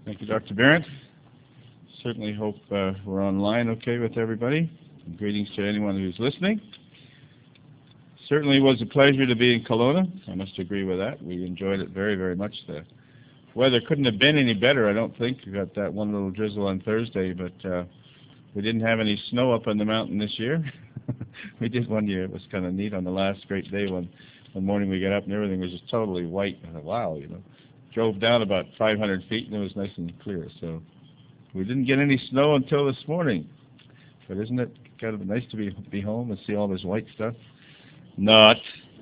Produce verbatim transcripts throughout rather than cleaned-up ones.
Thank you, Doctor Barrett. Certainly hope uh, we're online okay with everybody. And greetings to anyone who's listening. Certainly was a pleasure to be in Kelowna. I must agree with that. We enjoyed it very, very much. The weather couldn't have been any better, I don't think. We got that one little drizzle on Thursday, but uh, we didn't have any snow up on the mountain this year. We did one year. It was kind of neat on the last great day when one morning we got up and everything was just totally white. I thought, wow, you know. Drove down about five hundred feet and it was nice and clear. So we didn't get any snow until this morning. But isn't it kind of nice to be be home and see all this white stuff? Not.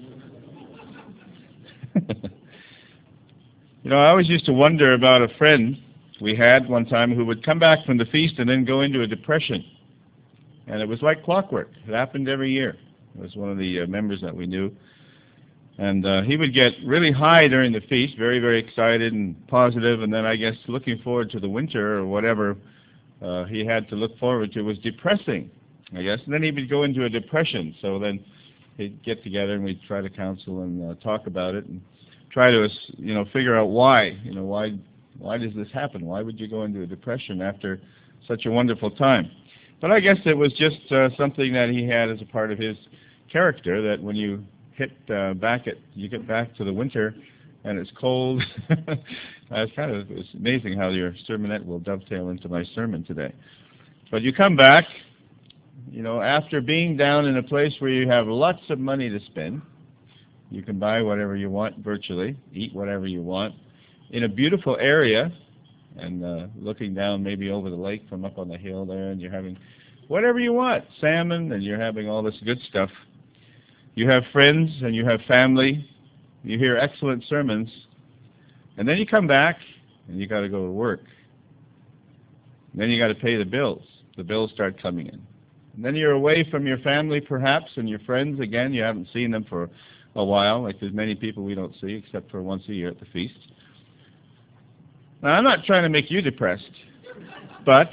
You know, I always used to wonder about a friend we had one time who would come back from the feast and then go into a depression. And it was like clockwork. It happened every year. It was one of the uh, members that we knew. And uh, he would get really high during the feast, very, very excited and positive, and then I guess looking forward to the winter or whatever uh, he had to look forward to was depressing, I guess. And then he would go into a depression. So then he'd get together and we'd try to counsel and uh, talk about it and try to, you know, figure out why. You know, why, why does this happen? Why would you go into a depression after such a wonderful time? But I guess it was just uh, something that he had as a part of his character, that when you hit uh, back at, you get back to the winter and it's cold. It's kind of, it's amazing how your sermonette will dovetail into my sermon today. But you come back, you know, after being down in a place where you have lots of money to spend, you can buy whatever you want virtually, eat whatever you want, in a beautiful area, and uh, looking down maybe over the lake from up on the hill there, and you're having whatever you want, salmon, and you're having all this good stuff. You have friends and you have family. You hear excellent sermons. And then you come back and you got to go to work. And then you got to pay the bills. The bills start coming in. And then you're away from your family perhaps and your friends again. You haven't seen them for a while. Like there's many people we don't see except for once a year at the feast. Now I'm not trying to make you depressed. But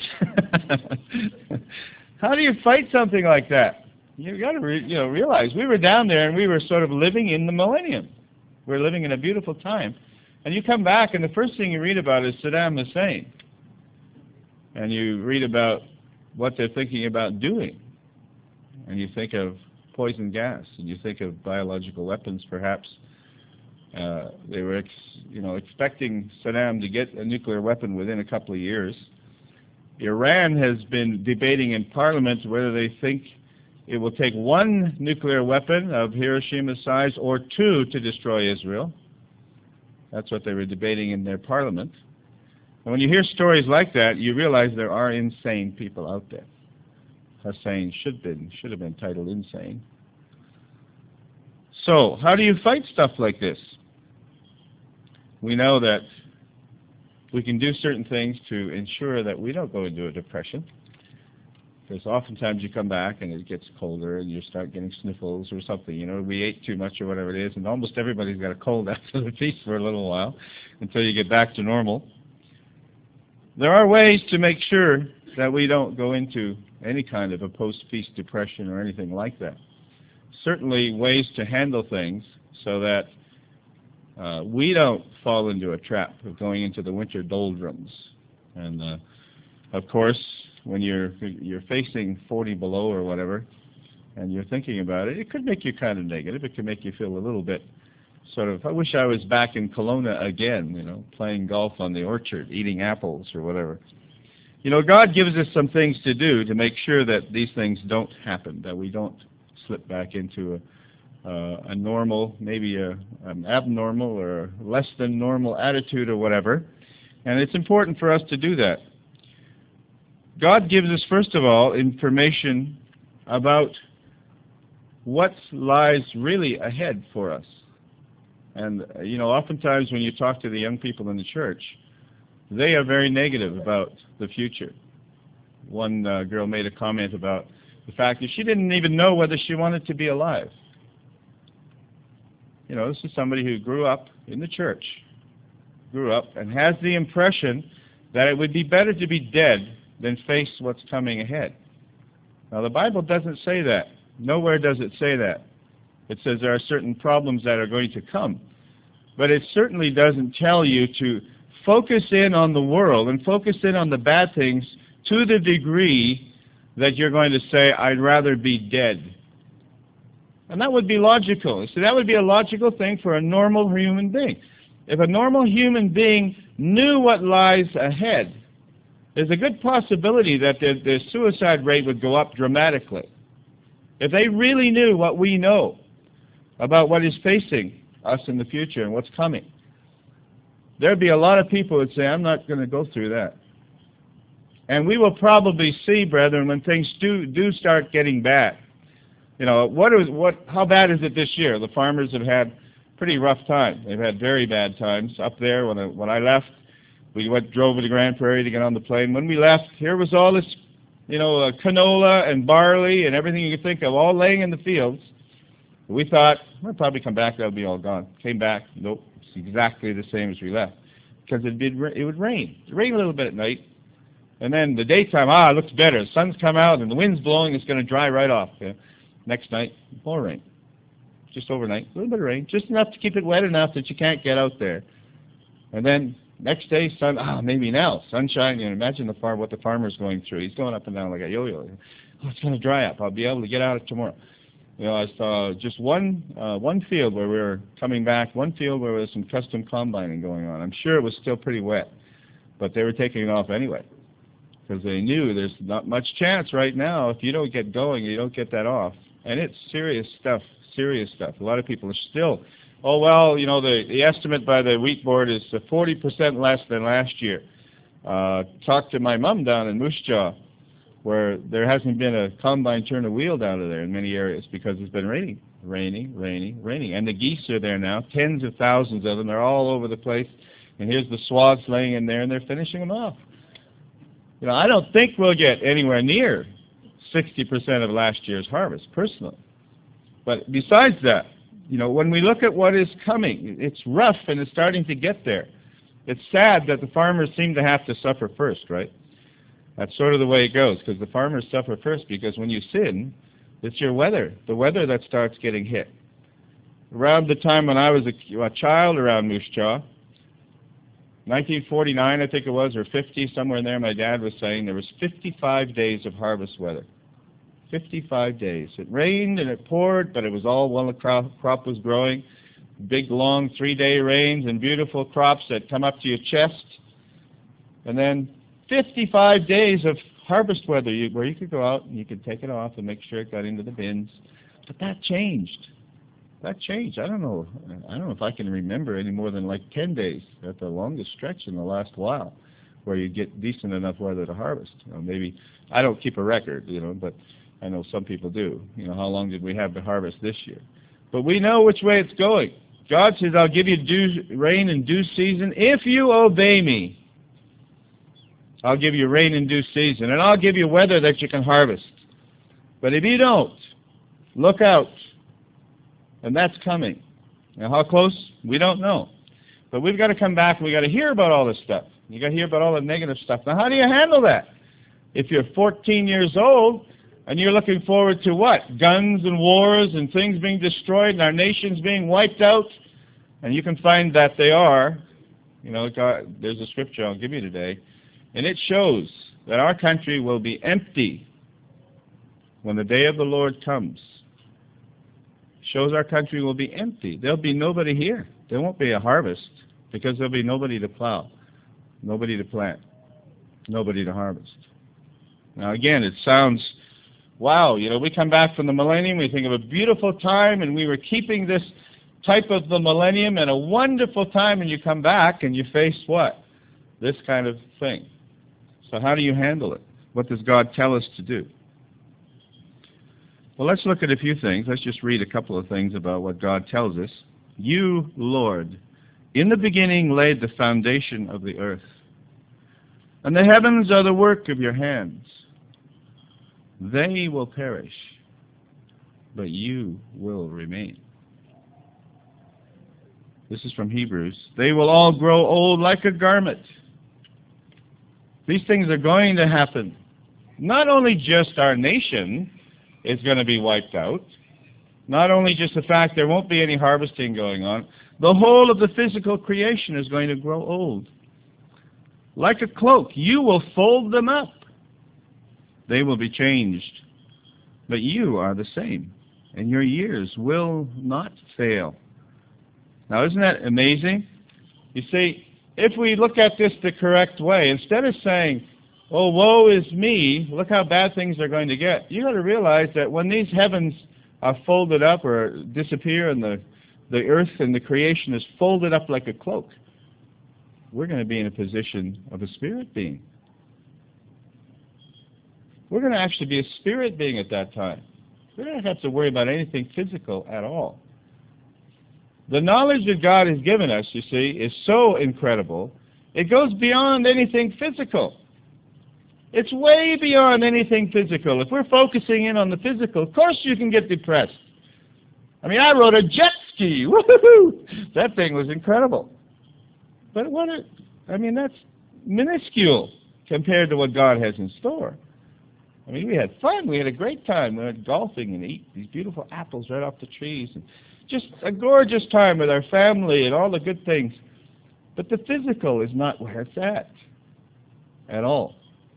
how do you fight something like that? You got to re you know, realize we were down there and we were sort of living in the millennium. We were living in a beautiful time. And you come back and the first thing you read about is Saddam Hussein. And you read about what they're thinking about doing. And you think of poison gas and you think of biological weapons perhaps. Uh, they were ex you know, expecting Saddam to get a nuclear weapon within a couple of years. Iran has been debating in Parliament whether they think it will take one nuclear weapon of Hiroshima size or two to destroy Israel. That's what they were debating in their parliament. And when you hear stories like that, you realize there are insane people out there. Hussein should, been, should have been titled insane. So, how do you fight stuff like this? We know that we can do certain things to ensure that we don't go into a depression. Because oftentimes you come back and it gets colder and you start getting sniffles or something. You know, we ate too much or whatever it is, and almost everybody's got a cold after the feast for a little while until you get back to normal. There are ways to make sure that we don't go into any kind of a post-feast depression or anything like that. Certainly ways to handle things so that uh, we don't fall into a trap of going into the winter doldrums. And, uh, of course, when you're you're facing forty below or whatever, and you're thinking about it, it could make you kind of negative. It could make you feel a little bit sort of, I wish I was back in Kelowna again, you know, playing golf on the orchard, eating apples or whatever. You know, God gives us some things to do to make sure that these things don't happen, that we don't slip back into a, uh, a normal, maybe a, an abnormal or less than normal attitude or whatever. And it's important for us to do that. God gives us, first of all, information about what lies really ahead for us. And, uh, you know, oftentimes when you talk to the young people in the church, they are very negative about the future. One uh, girl made a comment about the fact that she didn't even know whether she wanted to be alive. You know, this is somebody who grew up in the church, grew up and has the impression that it would be better to be dead than face what's coming ahead. Now, the Bible doesn't say that. Nowhere does it say that. It says there are certain problems that are going to come. But it certainly doesn't tell you to focus in on the world and focus in on the bad things to the degree that you're going to say, I'd rather be dead. And that would be logical. So that would be a logical thing for a normal human being. If a normal human being knew what lies ahead, there's a good possibility that the, the suicide rate would go up dramatically. If they really knew what we know about what is facing us in the future and what's coming, there'd be a lot of people who would say, I'm not going to go through that. And we will probably see, brethren, when things do, do start getting bad. You know, what is, what, how bad is it this year? The farmers have had pretty rough time. They've had very bad times. Up there, when I, when I left, we went, drove to the Grand Prairie to get on the plane. When we left, here was all this, you know, uh, canola and barley and everything you could think of, all laying in the fields. We thought, we'll probably come back, that'll be all gone. Came back, nope, it's exactly the same as we left. Because it, it would rain. It rained a little bit at night. And then the daytime, ah, it looks better. The sun's come out and the wind's blowing, it's going to dry right off. Yeah. Next night, more rain. Just overnight, a little bit of rain, just enough to keep it wet enough that you can't get out there. And then next day, sun, ah, maybe now, sunshine. You know, imagine the farm, what the farmer's going through. He's going up and down like a yo-yo. Oh, it's going to dry up. I'll be able to get out tomorrow. You know, I saw just one uh, one field where we were coming back, one field where there was some custom combining going on. I'm sure it was still pretty wet, but they were taking it off anyway because they knew there's not much chance right now. If you don't get going, you don't get that off. And it's serious stuff, serious stuff. A lot of people are still, oh, well, you know, the, the estimate by the wheat board is forty percent less than last year. Uh, talked to my mom down in Moose Jaw, where there hasn't been a combine turn a wheel down to there in many areas because it's been raining, raining, raining, raining. And the geese are there now, tens of thousands of them. They're all over the place. And here's the swaths laying in there, and they're finishing them off. You know, I don't think we'll get anywhere near sixty percent of last year's harvest, personally. But besides that, you know, when we look at what is coming, it's rough and it's starting to get there. It's sad that the farmers seem to have to suffer first, right? That's sort of the way it goes, because the farmers suffer first, because when you sin, it's your weather, the weather that starts getting hit. Around the time when I was a, a child around Moose Jaw, nineteen forty-nine I think it was, or fifty, somewhere in there, my dad was saying there was fifty-five days of harvest weather. fifty-five days. It rained and it poured, but it was all while the crop, crop was growing. Big, long, three-day rains and beautiful crops that come up to your chest. And then fifty-five days of harvest weather you, where you could go out and you could take it off and make sure it got into the bins. But that changed. That changed. I don't know. I don't know if I can remember any more than like ten days at the longest stretch in the last while where you get decent enough weather to harvest. You know, maybe I don't keep a record, you know, but I know some people do. You know, how long did we have to harvest this year? But we know which way it's going. God says, I'll give you due rain in due season if you obey me. I'll give you rain in due season, and I'll give you weather that you can harvest. But if you don't, look out. And that's coming. Now, how close? We don't know. But we've got to come back and we've got to hear about all this stuff. You've got to hear about all the negative stuff. Now, how do you handle that? If you're fourteen years old and you're looking forward to what? Guns and wars and things being destroyed and our nations being wiped out? And you can find that they are. You know, God, there's a scripture I'll give you today. And it shows that our country will be empty when the day of the Lord comes. Shows our country will be empty. There'll be nobody here. There won't be a harvest because there'll be nobody to plow, nobody to plant, nobody to harvest. Now again, it sounds, wow, you know, we come back from the millennium, we think of a beautiful time, and we were keeping this type of the millennium and a wonderful time, and you come back and you face what? This kind of thing. So how do you handle it? What does God tell us to do? Well, let's look at a few things. Let's just read a couple of things about what God tells us. You, Lord, in the beginning laid the foundation of the earth, and the heavens are the work of your hands. They will perish, but you will remain. This is from Hebrews. They will all grow old like a garment. These things are going to happen. Not only just our nation is going to be wiped out, not only just the fact there won't be any harvesting going on, the whole of the physical creation is going to grow old. like a cloak. You will fold them up. They will be changed. But you are the same, and your years will not fail. Now, isn't that amazing? You see, if we look at this the correct way, instead of saying, oh, woe is me, look how bad things are going to get, you've got to realize that when these heavens are folded up or disappear and the, the earth and the creation is folded up like a cloak, we're going to be in a position of a spirit being. We're going to actually be a spirit being at that time. We don't have to worry about anything physical at all. The knowledge that God has given us, you see, is so incredible, it goes beyond anything physical. It's way beyond anything physical. If we're focusing in on the physical, of course you can get depressed. I mean, I rode a jet ski. Woo-hoo-hoo! That thing was incredible. But what a, I mean, that's minuscule compared to what God has in store. I mean, we had fun. We had a great time. We went golfing and eat these beautiful apples right off the trees. And just a gorgeous time with our family and all the good things. But the physical is not where it's at at all.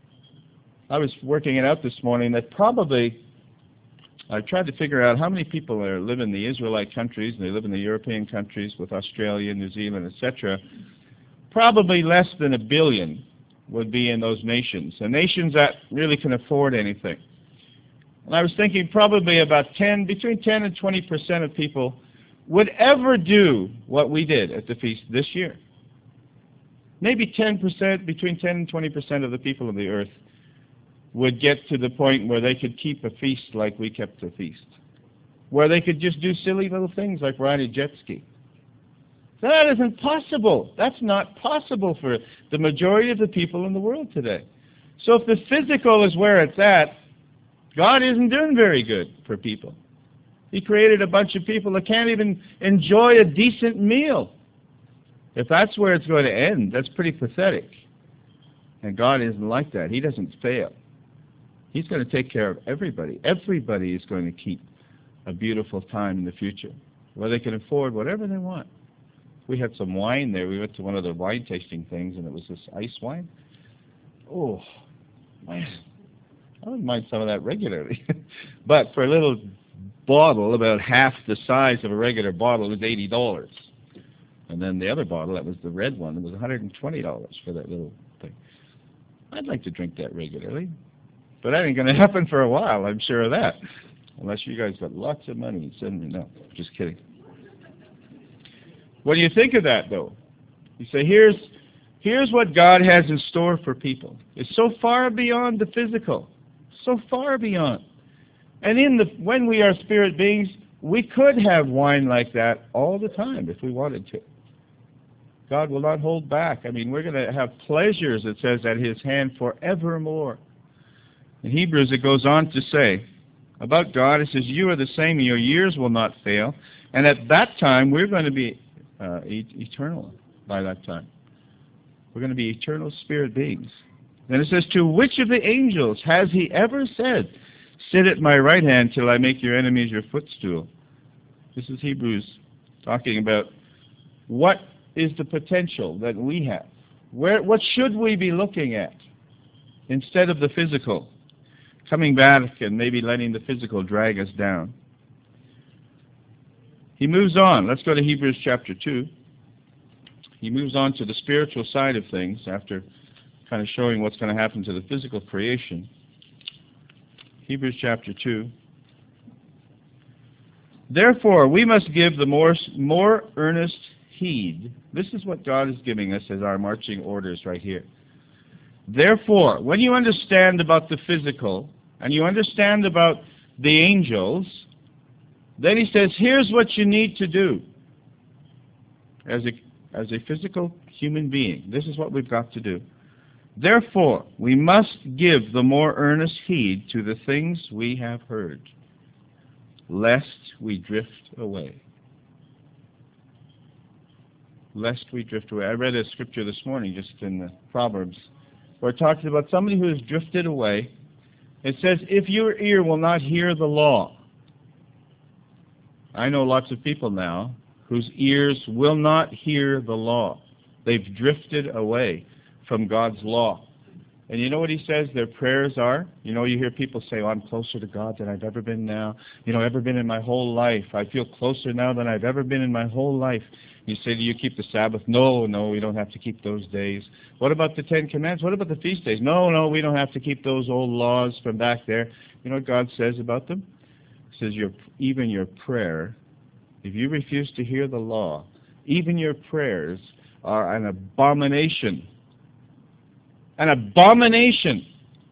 I was working it out this morning that probably, I tried to figure out how many people are, live in the Israelite countries, and they live in the European countries with Australia, New Zealand, et cetera. Probably less than a billion would be in those nations, the nations that really can afford anything. And I was thinking probably about ten, between ten and twenty percent of people would ever do what we did at the feast this year. Maybe ten percent, between ten and twenty percent of the people of the earth would get to the point where they could keep a feast like we kept a feast, where they could just do silly little things like ride a jet ski. That isn't possible. That's not possible for the majority of the people in the world today. So if the physical is where it's at, God isn't doing very good for people. He created a bunch of people that can't even enjoy a decent meal. If that's where it's going to end, that's pretty pathetic. And God isn't like that. He doesn't fail. He's going to take care of everybody. Everybody is going to keep a beautiful time in the future, where they can afford whatever they want. We had some wine there. We went to one of the wine tasting things, and it was this ice wine. Oh, man. I wouldn't mind some of that regularly. But for a little bottle, about half the size of a regular bottle, it was eighty dollars. And then the other bottle, that was the red one, it was one hundred twenty dollars for that little thing. I'd like to drink that regularly. But that ain't going to happen for a while, I'm sure of that. Unless you guys got lots of money. Send me, no, just kidding. What do you think of that, though? You say, here's, here's what God has in store for people. It's so far beyond the physical. So far beyond. And in the when we are spirit beings, we could have wine like that all the time if we wanted to. God will not hold back. I mean, we're going to have pleasures, it says, at His hand forevermore. In Hebrews, it goes on to say about God, it says, you are the same, and your years will not fail. And at that time, we're going to be uh, e- eternal by that time. We're going to be eternal spirit beings. Then it says, to which of the angels has He ever said, sit at my right hand till I make your enemies your footstool? This is Hebrews talking about what is the potential that we have. Where, what should we be looking at instead of the physical? Coming back and maybe letting the physical drag us down. He moves on. Let's go to Hebrews chapter two. He moves on to the spiritual side of things after kind of showing what's going to happen to the physical creation. Hebrews chapter two. Therefore, we must give the more, more earnest heed. This is what God is giving us as our marching orders right here. Therefore, when you understand about the physical, and you understand about the angels, then he says, here's what you need to do as a, as a physical human being. This is what we've got to do. Therefore, we must give the more earnest heed to the things we have heard, lest we drift away. Lest we drift away. I read a scripture this morning, just in the Proverbs, where it talks about somebody who has drifted away. It says, if your ear will not hear the law. I know lots of people now whose ears will not hear the law. They've drifted away from God's law. And you know what he says their prayers are? You know, you hear people say, oh, I'm closer to God than I've ever been now. You know, ever been in my whole life. I feel closer now than I've ever been in my whole life. You say, do you keep the Sabbath? No, no, we don't have to keep those days. What about the Ten Commandments? What about the feast days? No, no, we don't have to keep those old laws from back there. You know what God says about them? He says, your, even your prayer, if you refuse to hear the law, even your prayers are an abomination. An abomination.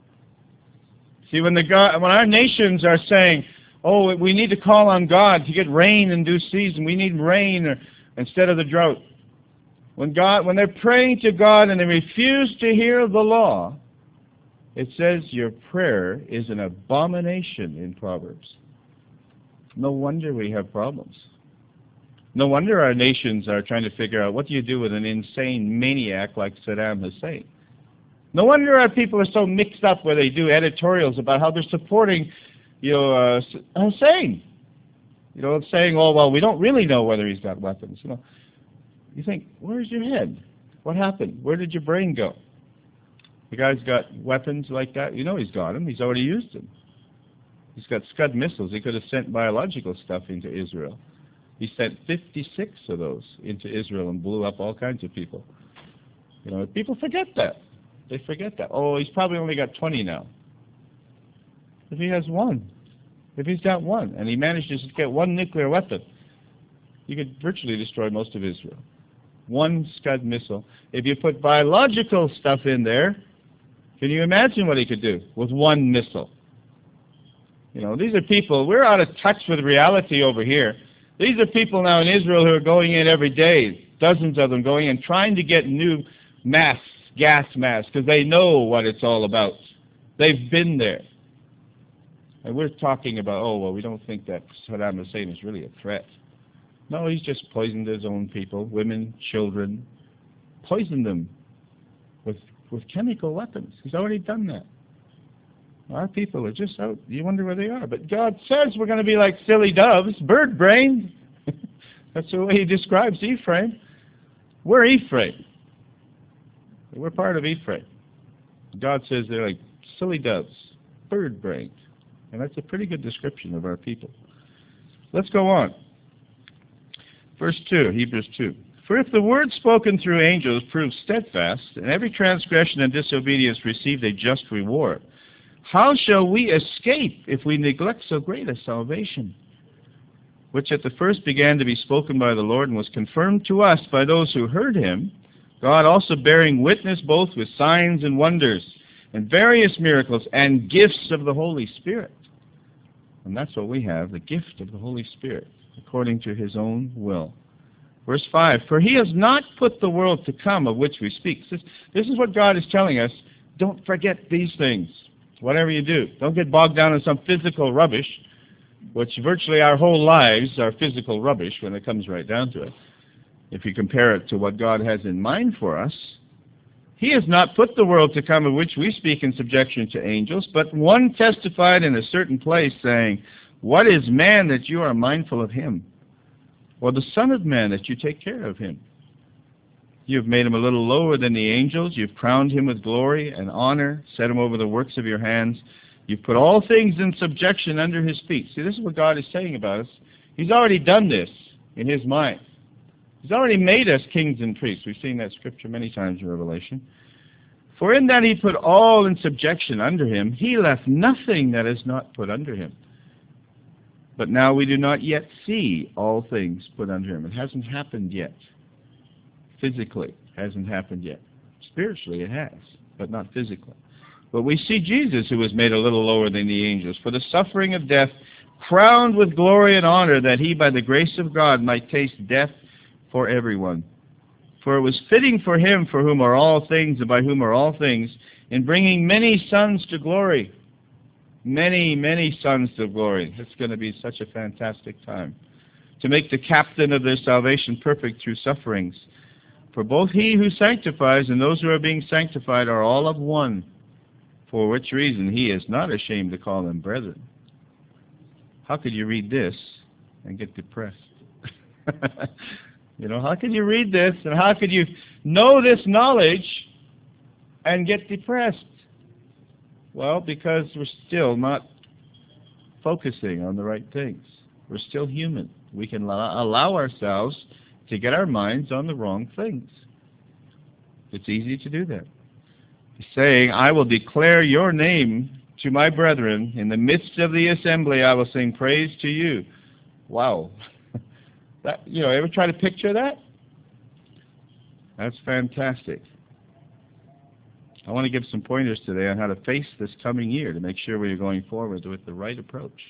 See, when the God, when our nations are saying, oh, we need to call on God to get rain in due season, we need rain or, instead of the drought. When God, when they're praying to God and they refuse to hear the law, it says your prayer is an abomination in Proverbs. No wonder we have problems. No wonder our nations are trying to figure out what do you do with an insane maniac like Saddam Hussein. No wonder our people are so mixed up where they do editorials about how they're supporting, you know, uh, Hussein. You know, saying, oh, well, we don't really know whether he's got weapons. You know, you think, where's your head? What happened? Where did your brain go? The guy's got weapons like that. You know he's got them. He's already used them. He's got Scud missiles. He could have sent biological stuff into Israel. He sent fifty-six of those into Israel and blew up all kinds of people. You know, people forget that. They forget that. Oh, he's probably only got twenty now. If he has one, if he's got one, and he manages to get one nuclear weapon, you could virtually destroy most of Israel. One Scud missile. If you put biological stuff in there, can you imagine what he could do with one missile? You know, these are people, we're out of touch with reality over here. These are people now in Israel who are going in every day, dozens of them going in, trying to get new masks, gas masks, because they know what it's all about. They've been there. And we're talking about, oh, well, we don't think that Saddam Hussein is really a threat. No, he's just poisoned his own people, women, children, poisoned them with, with chemical weapons. He's already done that. Our people are just out. You wonder where they are. But God says we're going to be like silly doves, bird-brained. That's the way he describes Ephraim. We're Ephraim. We're part of Ephraim. God says they're like silly doves, bird-brained. And that's a pretty good description of our people. Let's go on. Verse two, Hebrews two. For if the word spoken through angels proved steadfast, and every transgression and disobedience received a just reward, how shall we escape if we neglect so great a salvation, which at the first began to be spoken by the Lord and was confirmed to us by those who heard him, God also bearing witness both with signs and wonders and various miracles and gifts of the Holy Spirit. And that's what we have, the gift of the Holy Spirit, according to his own will. Verse five, for he has not put the world to come of which we speak. This, this is what God is telling us. Don't forget these things. Whatever you do, don't get bogged down in some physical rubbish, which virtually our whole lives are physical rubbish when it comes right down to it. If you compare it to what God has in mind for us, he has not put the world to come of which we speak in subjection to angels, but one testified in a certain place, saying, what is man that you are mindful of him? Or the Son of Man that you take care of him? You have made him a little lower than the angels. You've crowned him with glory and honor, set him over the works of your hands. You've put all things in subjection under his feet. See, this is what God is saying about us. He's already done this in his mind. He's already made us kings and priests. We've seen that scripture many times in Revelation. For in that he put all in subjection under him, he left nothing that is not put under him. But now we do not yet see all things put under him. It hasn't happened yet. Physically, it hasn't happened yet. Spiritually, it has, but not physically. But we see Jesus, who was made a little lower than the angels, for the suffering of death, crowned with glory and honor, that he, by the grace of God, might taste death for everyone. For it was fitting for him, for whom are all things, and by whom are all things, in bringing many sons to glory. Many, many sons to glory. It's going to be such a fantastic time. To make the captain of their salvation perfect through sufferings. For both he who sanctifies and those who are being sanctified are all of one, for which reason he is not ashamed to call them brethren. How could you read this and get depressed? You know, how could you read this and how could you know this knowledge and get depressed? Well, because we're still not focusing on the right things. We're still human. We can allow ourselves to get our minds on the wrong things. It's easy to do that. He's saying, I will declare your name to my brethren. In the midst of the assembly, I will sing praise to you. Wow. That, you know, ever try to picture that? That's fantastic. I want to give some pointers today on how to face this coming year to make sure we are going forward with the right approach.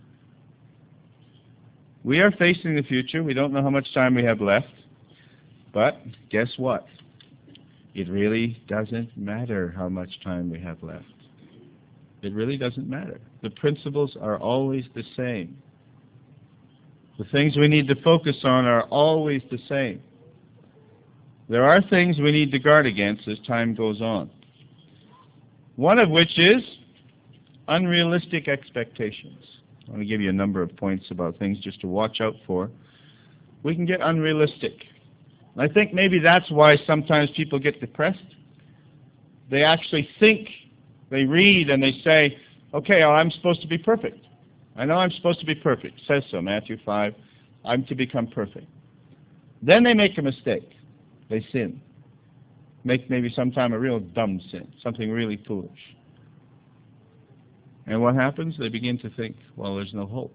We are facing the future. We don't know how much time we have left. But guess what? It really doesn't matter how much time we have left. It really doesn't matter. The principles are always the same. The things we need to focus on are always the same. There are things we need to guard against as time goes on. One of which is unrealistic expectations. I want to give you a number of points about things just to watch out for. We can get unrealistic. I think maybe that's why sometimes people get depressed. They actually think, they read and they say, okay, well, I'm supposed to be perfect. I know I'm supposed to be perfect. It says so, Matthew five. I'm to become perfect. Then they make a mistake. They sin. Make maybe sometime a real dumb sin, something really foolish. And what happens? They begin to think, well, there's no hope.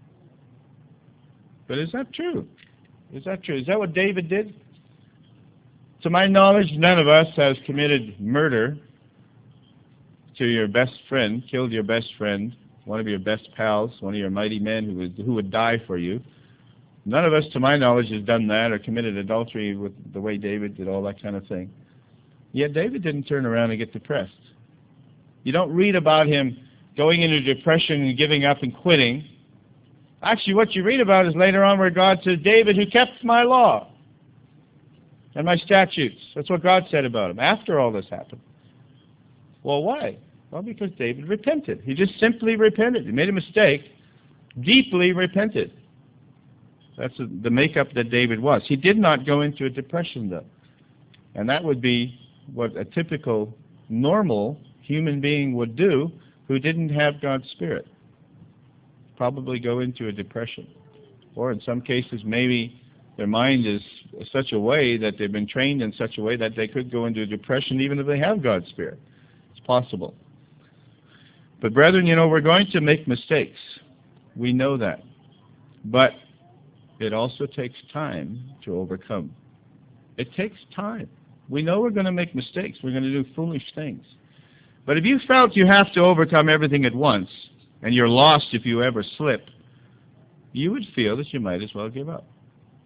But is that true? Is that true? Is that what David did? To my knowledge, none of us has committed murder to your best friend, killed your best friend, one of your best pals, one of your mighty men who would, who would die for you. None of us, to my knowledge, has done that or committed adultery with the way David did, all that kind of thing. Yet David didn't turn around and get depressed. You don't read about him going into depression and giving up and quitting. Actually, what you read about is later on where God says, David, who kept my law and my statutes. That's what God said about him after all this happened. Well, why? Well, because David repented. He just simply repented. He made a mistake, deeply repented. That's the makeup that David was. He did not go into a depression, though. And that would be what a typical, normal human being would do who didn't have God's Spirit. Probably go into a depression. Or in some cases, maybe their mind is such a way that they've been trained in such a way that they could go into a depression even if they have God's Spirit. It's possible. But brethren, you know, we're going to make mistakes. We know that. But it also takes time to overcome. It takes time. We know we're going to make mistakes. We're going to do foolish things. But if you felt you have to overcome everything at once, and you're lost if you ever slip, you would feel that you might as well give up.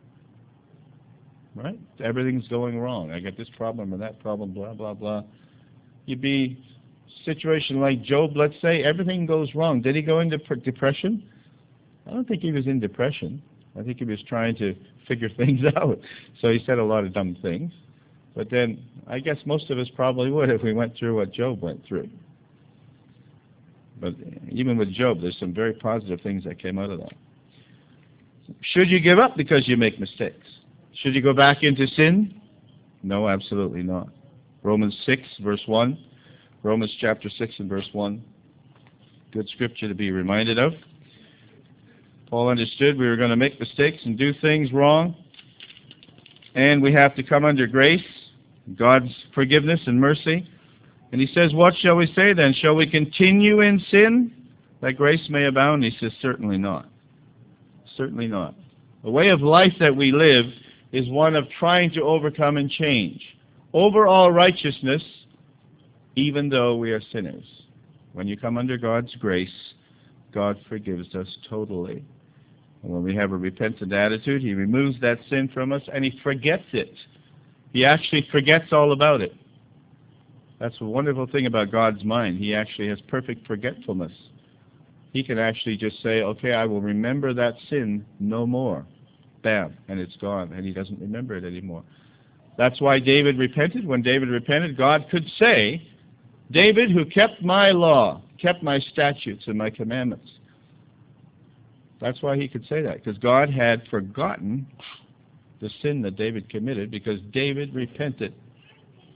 Right? Everything's going wrong. I got this problem and that problem, blah, blah, blah. You'd be a situation like Job, let's say, everything goes wrong. Did he go into depression? I don't think he was in depression. I think he was trying to figure things out. So he said a lot of dumb things. But then I guess most of us probably would if we went through what Job went through. But even with Job, there's some very positive things that came out of that. Should you give up because you make mistakes? Should you go back into sin? No, absolutely not. Romans six, verse one. Romans chapter six and verse one. Good scripture to be reminded of. Paul understood we were going to make mistakes and do things wrong. And we have to come under grace, God's forgiveness and mercy. And he says, what shall we say then? Shall we continue in sin that grace may abound? He says, certainly not. Certainly not. The way of life that we live is one of trying to overcome and change. Overall righteousness, even though we are sinners. When you come under God's grace, God forgives us totally. And when we have a repentant attitude, He removes that sin from us and He forgets it. He actually forgets all about it. That's a wonderful thing about God's mind. He actually has perfect forgetfulness. He can actually just say, okay, I will remember that sin no more. Bam, and it's gone, and He doesn't remember it anymore. That's why David repented. When David repented, God could say, David, who kept my law, kept my statutes and my commandments. That's why he could say that, because God had forgotten the sin that David committed, because David repented.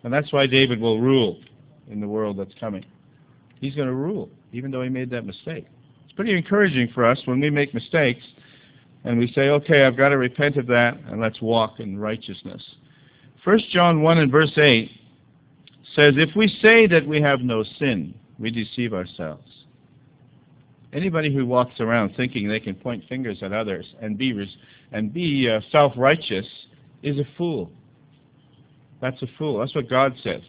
And that's why David will rule in the world that's coming. He's going to rule, even though he made that mistake. It's pretty encouraging for us when we make mistakes and we say, okay, I've got to repent of that, and let's walk in righteousness. First John one and verse eight says, if we say that we have no sin, we deceive ourselves. Anybody who walks around thinking they can point fingers at others and be, res and be uh, self-righteous is a fool. That's a fool. That's what God says.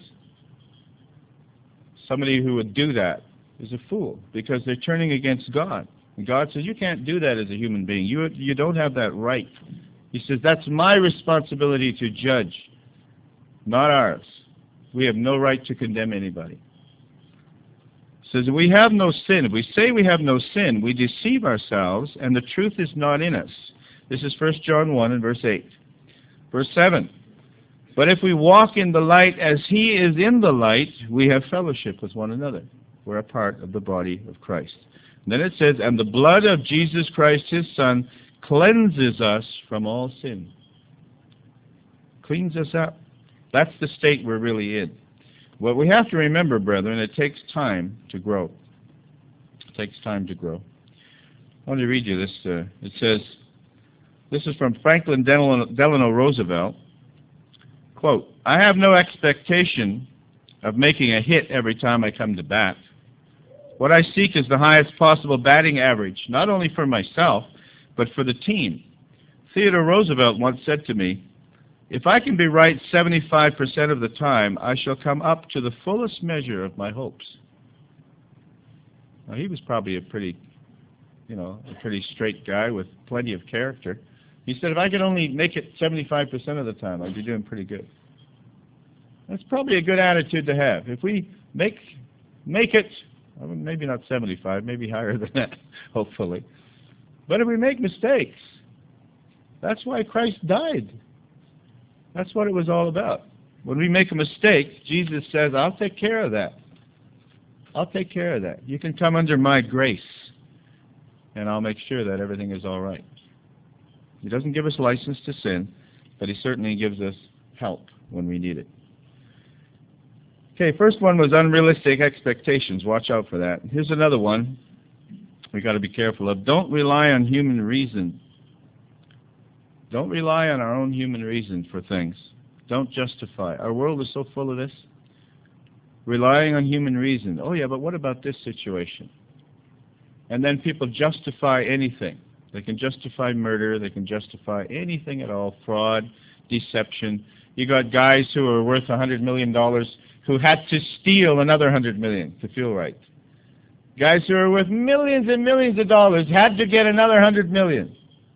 Somebody who would do that is a fool because they're turning against God. And God says, you can't do that as a human being. You, you don't have that right. He says, that's my responsibility to judge, not ours. We have no right to condemn anybody. He says, we have no sin. If we say we have no sin, we deceive ourselves, and the truth is not in us. This is First John one and verse eight. Verse seven. But if we walk in the light as he is in the light, we have fellowship with one another. We're a part of the body of Christ. And then it says, and the blood of Jesus Christ, his Son, cleanses us from all sin. Cleans us up. That's the state we're really in. What we have to remember, brethren, it takes time to grow. It takes time to grow. I want to read you this. Uh, it says, this is from Franklin Delano Roosevelt. Quote, I have no expectation of making a hit every time I come to bat. What I seek is the highest possible batting average, not only for myself, but for the team. Theodore Roosevelt once said to me, if I can be right seventy-five percent of the time, I shall come up to the fullest measure of my hopes. Now, he was probably a pretty, you know, a pretty straight guy with plenty of character. He said, if I could only make it seventy-five percent of the time, I'd be doing pretty good. That's probably a good attitude to have. If we make, make it, well, maybe not seventy-five, maybe higher than that, hopefully. But if we make mistakes, that's why Christ died. That's what it was all about. When we make a mistake, Jesus says, I'll take care of that. I'll take care of that. You can come under my grace, and I'll make sure that everything is all right. He doesn't give us license to sin, but he certainly gives us help when we need it. Okay, first one was unrealistic expectations. Watch out for that. Here's another one we got to be careful of. Don't rely on human reason. Don't rely on our own human reason for things. Don't justify. Our world is so full of this. Relying on human reason. Oh yeah, but what about this situation? And then people justify anything. They can justify murder. They can justify anything at all. Fraud, deception. You got guys who are worth a hundred million dollars who had to steal another hundred million to feel right. Guys who are worth millions and millions of dollars had to get another hundred million.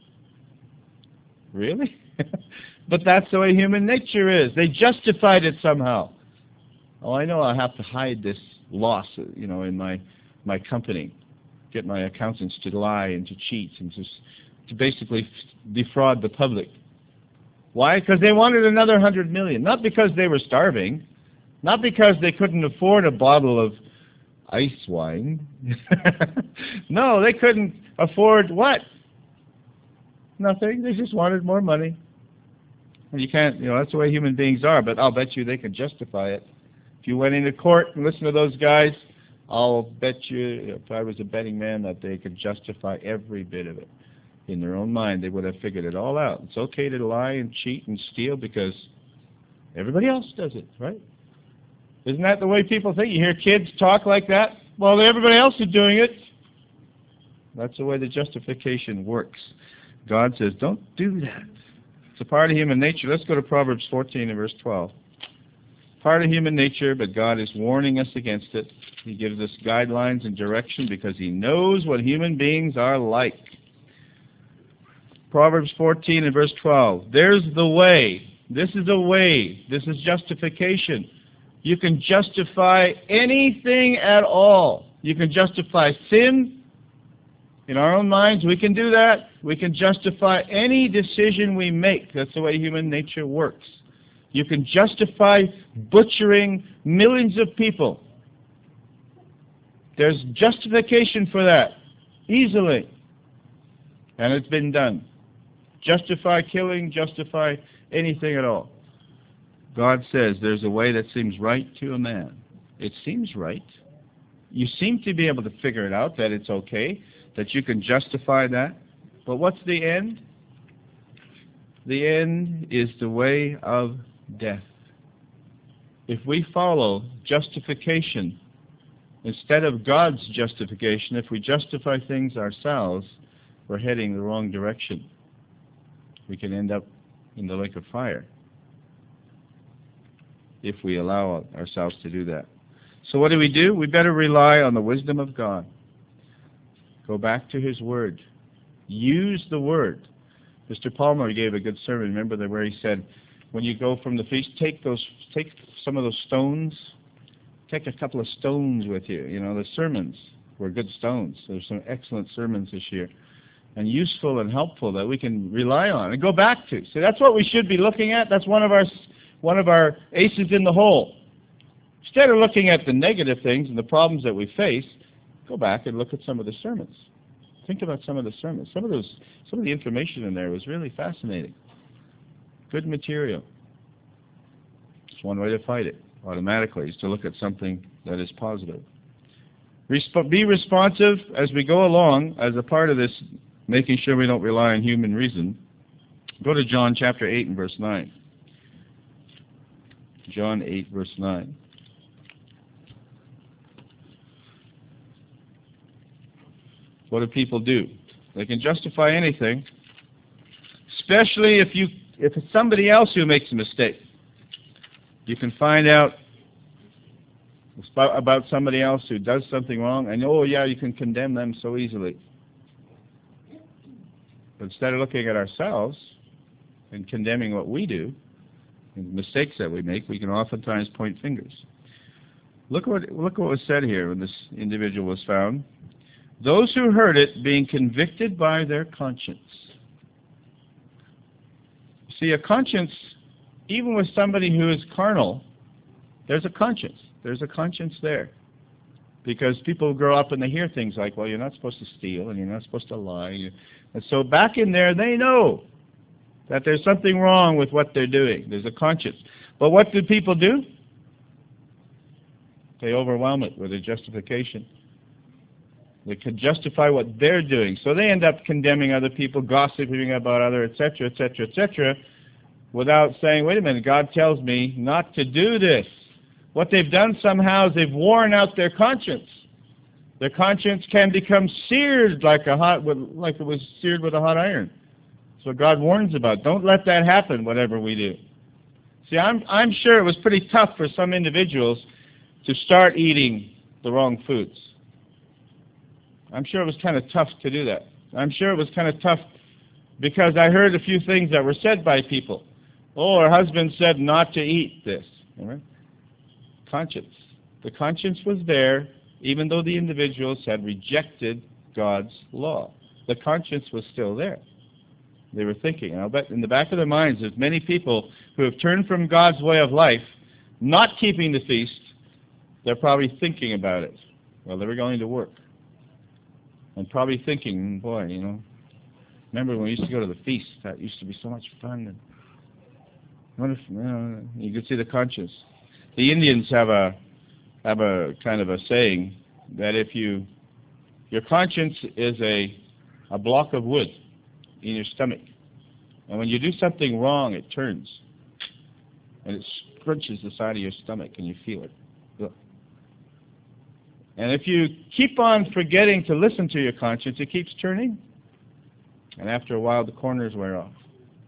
Really? But that's the way human nature is. They justified it somehow. Oh, I know I'll have to hide this loss, you know, in my my company. Get my accountants to lie and to cheat and to, to basically defraud the public. Why? Because they wanted another hundred million. Not because they were starving. Not because they couldn't afford a bottle of ice wine. No, they couldn't afford what? Nothing. They just wanted more money. And you can't, you know, that's the way human beings are, but I'll bet you they could justify it. If you went into court and listened to those guys, I'll bet you, if I was a betting man, that they could justify every bit of it. In their own mind, they would have figured it all out. It's okay to lie and cheat and steal because everybody else does it, right? Isn't that the way people think? You hear kids talk like that? Well, everybody else is doing it. That's the way the justification works. God says, don't do that. It's a part of human nature. Let's go to Proverbs fourteen and verse twelve. Part of human nature, but God is warning us against it. He gives us guidelines and direction because he knows what human beings are like. Proverbs fourteen and verse twelve. There's the way. This is a way. This is justification. You can justify anything at all. You can justify sin. In our own minds, we can do that. We can justify any decision we make. That's the way human nature works. You can justify butchering millions of people. There's justification for that, easily. And it's been done. Justify killing, justify anything at all. God says there's a way that seems right to a man. It seems right. You seem to be able to figure it out, that it's okay, that you can justify that. But what's the end? The end is the way of death. If we follow justification instead of God's justification, if we justify things ourselves, we're heading the wrong direction. We can end up in the lake of fire if we allow ourselves to do that. So what do we do? We better rely on the wisdom of God. Go back to His Word. Use the Word. Mister Palmer gave a good sermon, remember, that where he said, when you go from the feast, take those, take some of those stones, take a couple of stones with you. You know, the sermons were good stones. There's some excellent sermons this year, and useful and helpful that we can rely on and go back to. So that's what we should be looking at. That's one of our one of our aces in the hole. Instead of looking at the negative things and the problems that we face, go back and look at some of the sermons. Think about some of the sermons. Some of those, some of the information in there was really fascinating. Good material. It's one way to fight it automatically, is to look at something that is positive. Resp- be responsive as we go along as a part of this, making sure we don't rely on human reason. Go to John chapter eight and verse nine. John eight, verse nine. What do people do? They can justify anything, especially if you if it's somebody else who makes a mistake. You can find out about somebody else who does something wrong, and oh yeah, you can condemn them so easily. But instead of looking at ourselves and condemning what we do, and mistakes that we make, we can oftentimes point fingers. Look what look what was said here when this individual was found. Those who heard it being convicted by their conscience. See, a conscience, even with somebody who is carnal, there's a conscience. There's a conscience there. Because people grow up and they hear things like, well, you're not supposed to steal and you're not supposed to lie. And so back in there, they know that there's something wrong with what they're doing. There's a conscience. But what do people do? They overwhelm it with a justification. They can justify what they're doing. So they end up condemning other people, gossiping about others, et cetera, et cetera, et cetera, without saying, wait a minute, God tells me not to do this. What they've done somehow is they've worn out their conscience. Their conscience can become seared like a hot, like it was seared with a hot iron. That's what God warns about. Don't let that happen, whatever we do. See, I'm, I'm sure it was pretty tough for some individuals to start eating the wrong foods. I'm sure it was kind of tough to do that. I'm sure it was kind of tough because I heard a few things that were said by people. Oh, her husband said not to eat this. Right? Conscience. The conscience was there even though the individuals had rejected God's law. The conscience was still there. They were thinking. And I'll bet in the back of their minds there's many people who have turned from God's way of life, not keeping the feast. They're probably thinking about it while they were going to work. And probably thinking, boy, you know, remember when we used to go to the feast? That used to be so much fun. And what if, you know, you could see the conscience. The Indians have a have a kind of a saying that if you, your conscience is a a block of wood in your stomach, and when you do something wrong, it turns and it scrunches the side of your stomach, and you feel it. And if you keep on forgetting to listen to your conscience, it keeps turning. And after a while, the corners wear off.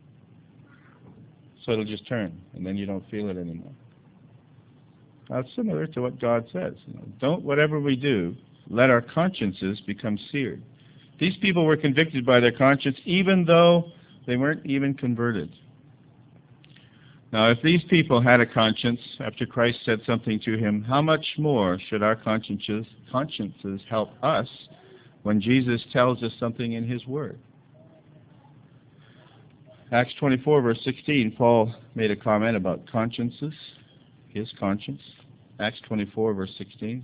So it'll just turn, and then you don't feel it anymore. That's similar to what God says. You know, don't, whatever we do, let our consciences become seared. These people were convicted by their conscience, even though they weren't even converted. Now, if these people had a conscience after Christ said something to him, how much more should our consciences, consciences help us when Jesus tells us something in His Word? Acts twenty-four, verse sixteen, Paul made a comment about consciences, his conscience. Acts twenty-four, verse sixteen.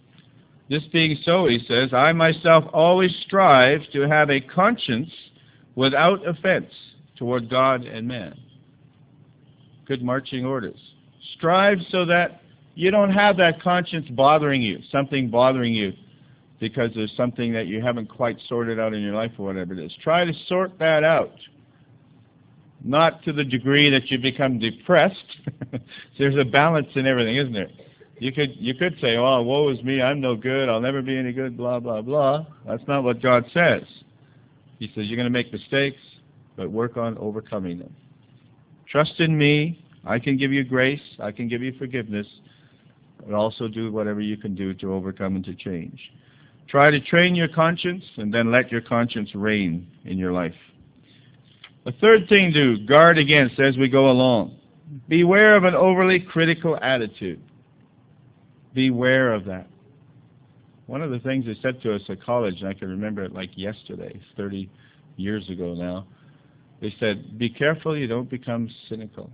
This being so, he says, I myself always strive to have a conscience without offense toward God and man. Good marching orders. Strive so that you don't have that conscience bothering you, something bothering you because there's something that you haven't quite sorted out in your life or whatever it is. Try to sort that out. Not to the degree that you become depressed. There's a balance in everything, isn't there? You could you could say, oh, woe is me, I'm no good, I'll never be any good, blah, blah, blah. That's not what God says. He says you're going to make mistakes, but work on overcoming them. Trust in me. I can give you grace. I can give you forgiveness. But also do whatever you can do to overcome and to change. Try to train your conscience, and then let your conscience reign in your life. The third thing to guard against as we go along. Beware of an overly critical attitude. Beware of that. One of the things they said to us at college, and I can remember it like yesterday, thirty years ago now, they said, be careful you don't become cynical.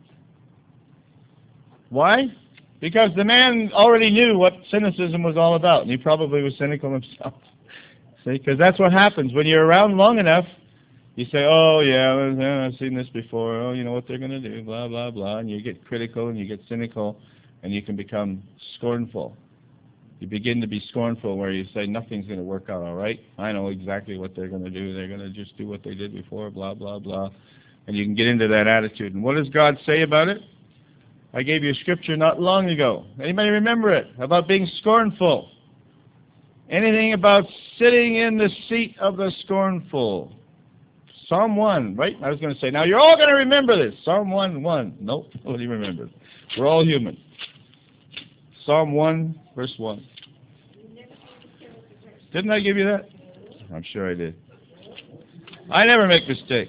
Why? Because the man already knew what cynicism was all about, and he probably was cynical himself. See, because that's what happens. When you're around long enough, you say, oh, yeah, I've seen this before. Oh, you know what they're going to do, blah, blah, blah. And you get critical and you get cynical, and you can become scornful. You begin to be scornful where you say, nothing's going to work out all right. I know exactly what they're going to do. They're going to just do what they did before, blah, blah, blah. And you can get into that attitude. And what does God say about it? I gave you a scripture not long ago. Anybody remember it? About being scornful. Anything about sitting in the seat of the scornful. Psalm one, right? I was going to say, now you're all going to remember this. Psalm one, one. Nope, nobody remembers. We're all human. Psalm one, verse one. Didn't I give you that? I'm sure I did. I never make mistakes.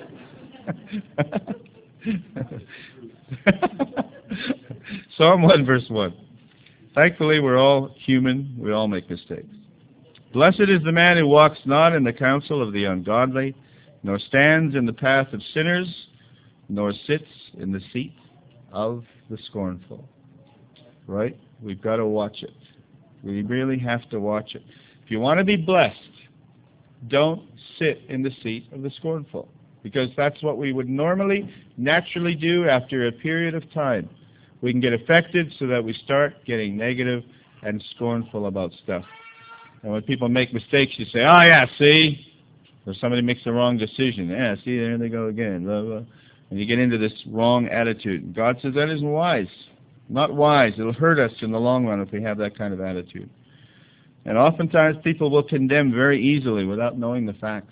Psalm one, verse one. Thankfully, we're all human. We all make mistakes. Blessed is the man who walks not in the counsel of the ungodly, nor stands in the path of sinners, nor sits in the seat of the scornful. Right? We've got to watch it. We really have to watch it. If you want to be blessed, don't sit in the seat of the scornful, because that's what we would normally, naturally do after a period of time. We can get affected so that we start getting negative and scornful about stuff. And when people make mistakes, you say, oh yeah, see? Or somebody makes the wrong decision. Yeah, see, there they go again. Blah, blah. And you get into this wrong attitude. God says that isn't wise. Not wise. It'll hurt us in the long run if we have that kind of attitude. And oftentimes people will condemn very easily without knowing the facts.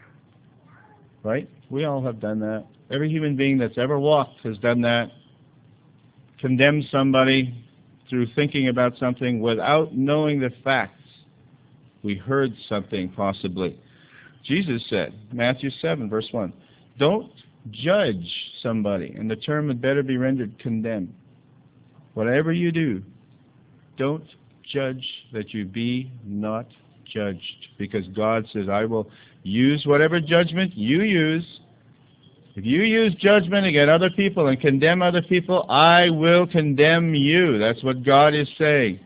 Right? We all have done that. Every human being that's ever walked has done that. Condemned somebody through thinking about something without knowing the facts. We heard something possibly. Jesus said, Matthew seven, verse one, don't judge somebody, and the term had better be rendered condemn. Whatever you do, don't judge that you be not judged, because God says, I will use whatever judgment you use. If you use judgment against other people and condemn other people, I will condemn you. That's what God is saying.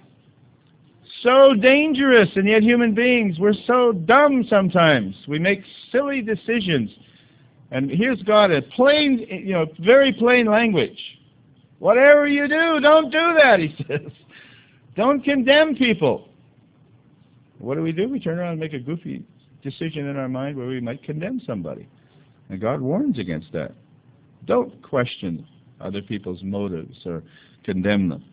So dangerous, and yet human beings, we're so dumb sometimes. We make silly decisions. And here's God, a plain, you know, very plain language. Whatever you do, don't do that, he says. Don't condemn people. What do we do? We turn around and make a goofy decision in our mind where we might condemn somebody. And God warns against that. Don't question other people's motives or condemn them.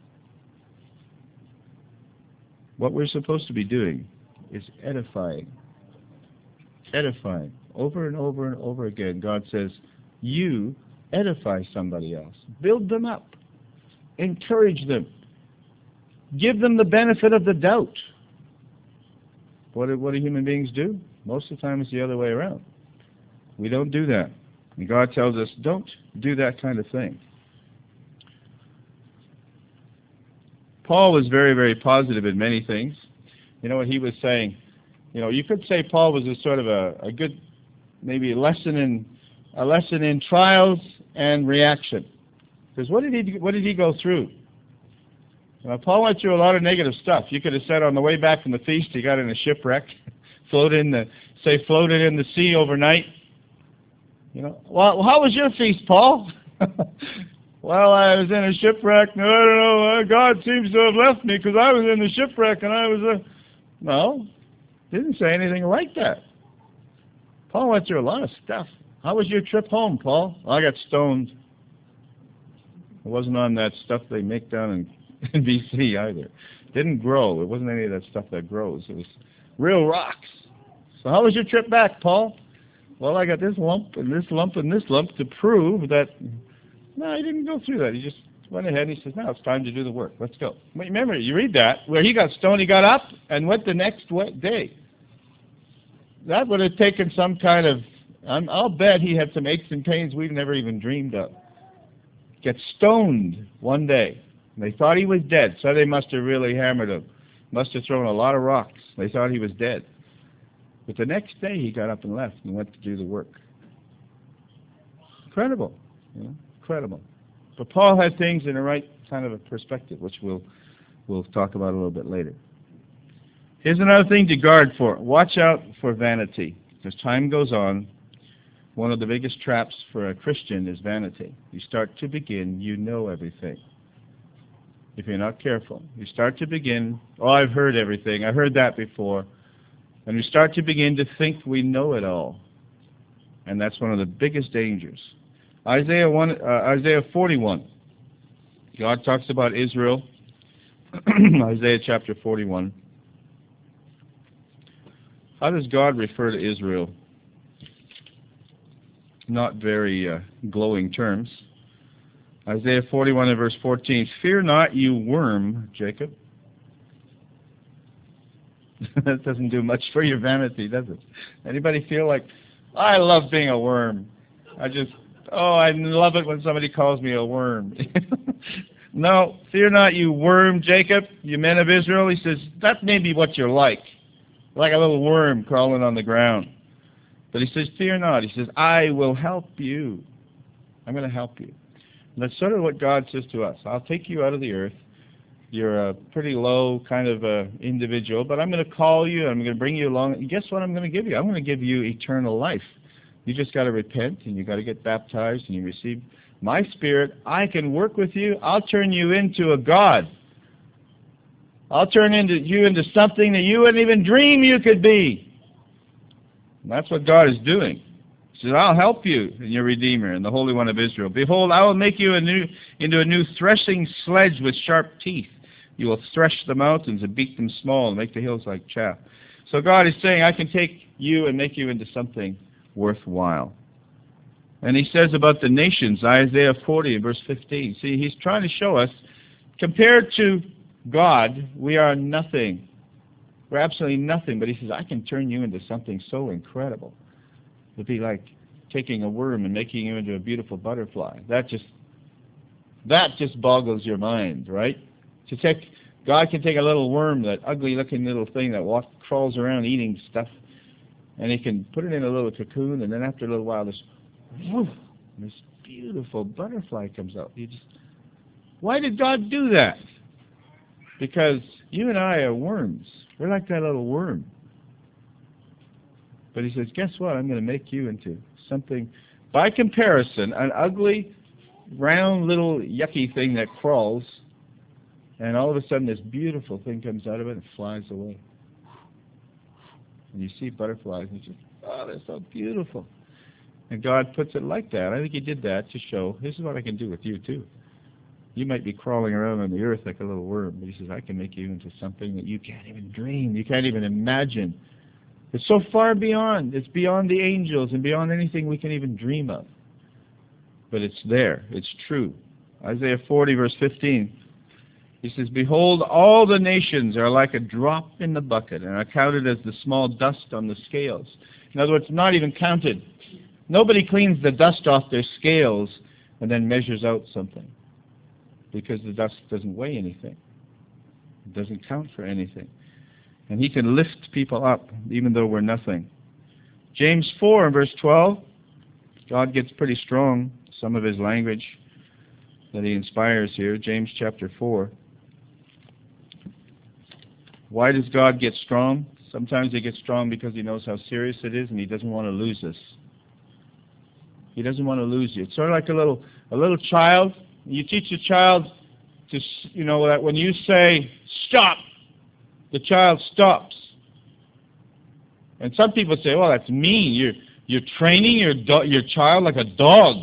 What we're supposed to be doing is edifying. Edifying. Over and over and over again, God says, you edify somebody else. Build them up. Encourage them. Give them the benefit of the doubt. What do, what do human beings do? Most of the time it's the other way around. We don't do that. And God tells us, don't do that kind of thing. Paul was very, very positive in many things. You know what he was saying? You know, you could say Paul was a sort of a, a good, maybe a lesson in a lesson in trials and reaction. Because what did he what did he go through? Well, Paul went through a lot of negative stuff. You could have said on the way back from the feast he got in a shipwreck, floated in the say floated in the sea overnight, You know, well, how was your feast, Paul? Well, I was in a shipwreck. No, I don't know. uh, God seems to have left me because I was in the shipwreck and I was a... No, didn't say anything like that. Paul went through a lot of stuff. How was your trip home, Paul? Well, I got stoned. It wasn't on that stuff they make down in, in B C either. Didn't grow. It wasn't any of that stuff that grows. It was real rocks. So how was your trip back, Paul? Well, I got this lump and this lump and this lump to prove that... No, he didn't go through that. He just went ahead and he says, now it's time to do the work. Let's go. Wait, remember, you read that, where he got stoned, he got up and went the next day. That would have taken some kind of... I'm, I'll bet he had some aches and pains we've never even dreamed of. Get stoned one day. And they thought he was dead, so they must have really hammered him. Must have thrown a lot of rocks. They thought he was dead. But the next day he got up and left and went to do the work. Incredible. You know? Incredible. But Paul had things in the right kind of a perspective, which we'll, we'll talk about a little bit later. Here's another thing to guard for. Watch out for vanity. As time goes on, one of the biggest traps for a Christian is vanity. You start to begin, you know everything. If you're not careful. You start to begin, oh, I've heard everything. I heard that before. And we start to begin to think we know it all. And that's one of the biggest dangers. Isaiah one, uh, Isaiah forty-one. God talks about Israel. Isaiah chapter forty-one. How does God refer to Israel? Not very uh, glowing terms. Isaiah forty-one and verse fourteen. Fear not, you worm, Jacob. That doesn't do much for your vanity, does it? Anybody feel like, I love being a worm. I just... Oh, I love it when somebody calls me a worm. No, fear not, you worm, Jacob, you men of Israel. He says, that may be what you're like, like a little worm crawling on the ground. But he says, fear not. He says, I will help you. I'm going to help you. And that's sort of what God says to us. I'll take you out of the earth. You're a pretty low kind of uh, individual, but I'm going to call you, and I'm going to bring you along. And guess what I'm going to give you? I'm going to give you eternal life. You just got to repent, and you got to get baptized, and you receive my Spirit. I can work with you. I'll turn you into a God. I'll turn into you into something that you wouldn't even dream you could be. And that's what God is doing. He says, I'll help you, and your Redeemer, and the Holy One of Israel. Behold, I will make you a new, into a new threshing sledge with sharp teeth. You will thresh the mountains and beat them small and make the hills like chaff. So God is saying, I can take you and make you into something worthwhile. And he says about the nations, Isaiah forty, verse fifteen. See, he's trying to show us, compared to God, we are nothing. We're absolutely nothing. But he says, I can turn you into something so incredible. It'd be like taking a worm and making you into a beautiful butterfly. That just, that just boggles your mind, right? To take, God can take a little worm, that ugly-looking little thing that walk, crawls around eating stuff, and he can put it in a little cocoon, and then after a little while, this, whoosh, this beautiful butterfly comes out. You just, why did God do that? Because you and I are worms. We're like that little worm. But he says, guess what? I'm going to make you into something, by comparison, an ugly, round, little, yucky thing that crawls, and all of a sudden this beautiful thing comes out of it and flies away. And you see butterflies, and you just, oh, they're so beautiful. And God puts it like that. I think he did that to show, this is what I can do with you too. You might be crawling around on the earth like a little worm, but he says, I can make you into something that you can't even dream, you can't even imagine. It's so far beyond. It's beyond the angels and beyond anything we can even dream of. But it's there. It's true. Isaiah forty, verse fifteen. He says, behold, all the nations are like a drop in the bucket and are counted as the small dust on the scales. In other words, not even counted. Nobody cleans the dust off their scales and then measures out something, because the dust doesn't weigh anything. It doesn't count for anything. And he can lift people up even though we're nothing. James four, verse twelve, God gets pretty strong, some of his language that he inspires here. James chapter four. Why does God get strong? Sometimes he gets strong because he knows how serious it is and he doesn't want to lose us. He doesn't want to lose you. It's sort of like a little a little child. You teach a child to, you know, that when you say stop, the child stops. And some people say, well, that's mean. You're you're training your do- your child like a dog.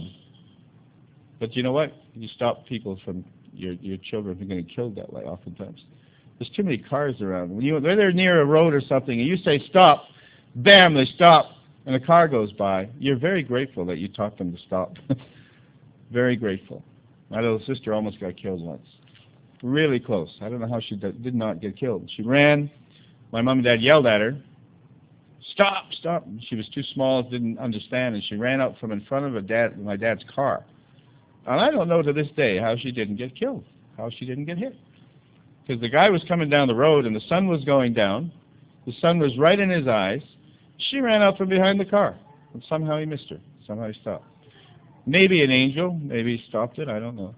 But you know what? You stop people from your your children from getting killed that way. Oftentimes, there's too many cars around. When you when they're near a road or something, and you say stop, bam, they stop, and a car goes by. You're very grateful that you taught them to stop. Very grateful. My little sister almost got killed once. Really close. I don't know how she did, did not get killed. She ran. My mom and dad yelled at her. Stop, stop. She was too small, didn't understand, and she ran out from in front of a dad, my dad's car. And I don't know to this day how she didn't get killed, how she didn't get hit. Because the guy was coming down the road, and the sun was going down. The sun was right in his eyes. She ran out from behind the car, and somehow he missed her. Somehow he stopped. Maybe an angel, maybe he stopped it, I don't know.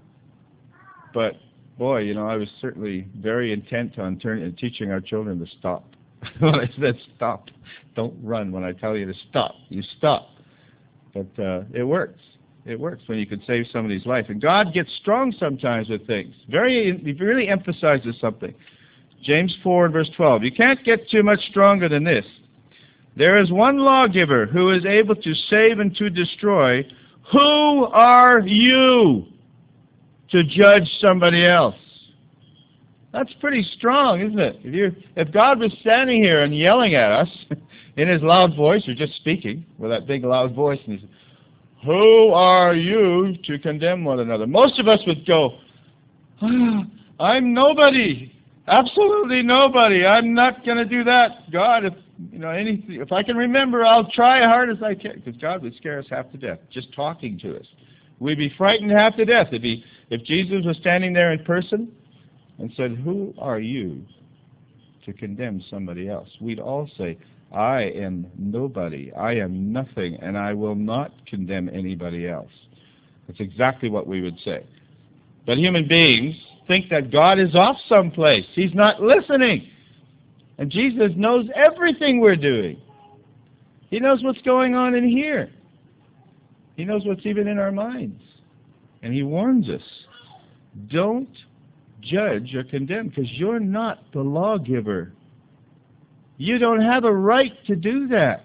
But, boy, you know, I was certainly very intent on turn, teaching our children to stop. When I said stop, don't run when I tell you to stop. You stop. But uh, it works. It works when you can save somebody's life. And God gets strong sometimes with things. Very, He really emphasizes something. James four and verse twelve. You can't get too much stronger than this. There is one lawgiver who is able to save and to destroy. Who are you to judge somebody else? That's pretty strong, isn't it? If you, if God was standing here and yelling at us in His loud voice, or just speaking with that big loud voice, and He said, who are you to condemn one another? Most of us would go, ah, I'm nobody. Absolutely nobody. I'm not going to do that. God, if you know anything, if I can remember, I'll try as hard as I can. Because God would scare us half to death just talking to us. We'd be frightened half to death if he, if Jesus was standing there in person and said, who are you to condemn somebody else? We'd all say, I am nobody. I am nothing, and I will not condemn anybody else. That's exactly what we would say. But human beings think that God is off someplace. He's not listening. And Jesus knows everything we're doing. He knows what's going on in here. He knows what's even in our minds. And He warns us, don't judge or condemn, because you're not the lawgiver. You don't have a right to do that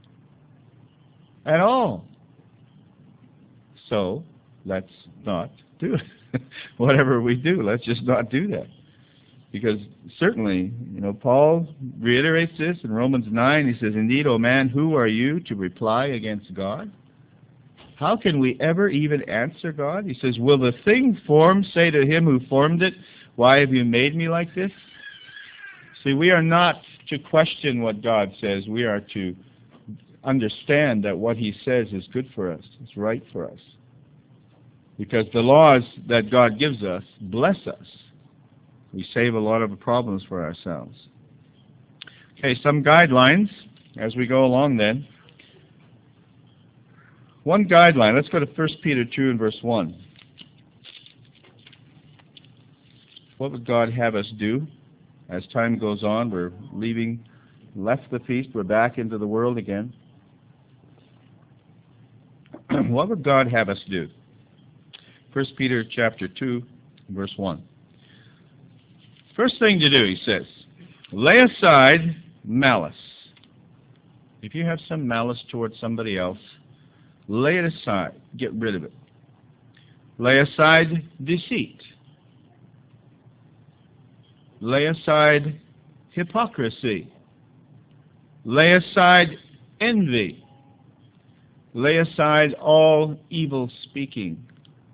at all. So, let's not do it. Whatever we do, let's just not do that. Because certainly, you know, Paul reiterates this in Romans nine. He says, indeed, O man, who are you to reply against God? How can we ever even answer God? He says, will the thing formed say to him who formed it, why have you made me like this? See, we are not to question what God says. We are to understand that what He says is good for us. It's right for us. Because the laws that God gives us bless us. We save a lot of problems for ourselves. Okay, some guidelines as we go along then. One guideline. Let's go to First Peter two and verse one. What would God have us do? As time goes on, we're leaving, left the feast, we're back into the world again. What would God have us do? First Peter chapter two, verse one. First thing to do, he says, lay aside malice. If you have some malice towards somebody else, lay it aside. Get rid of it. Lay aside deceit. Lay aside hypocrisy. Lay aside envy. Lay aside all evil speaking.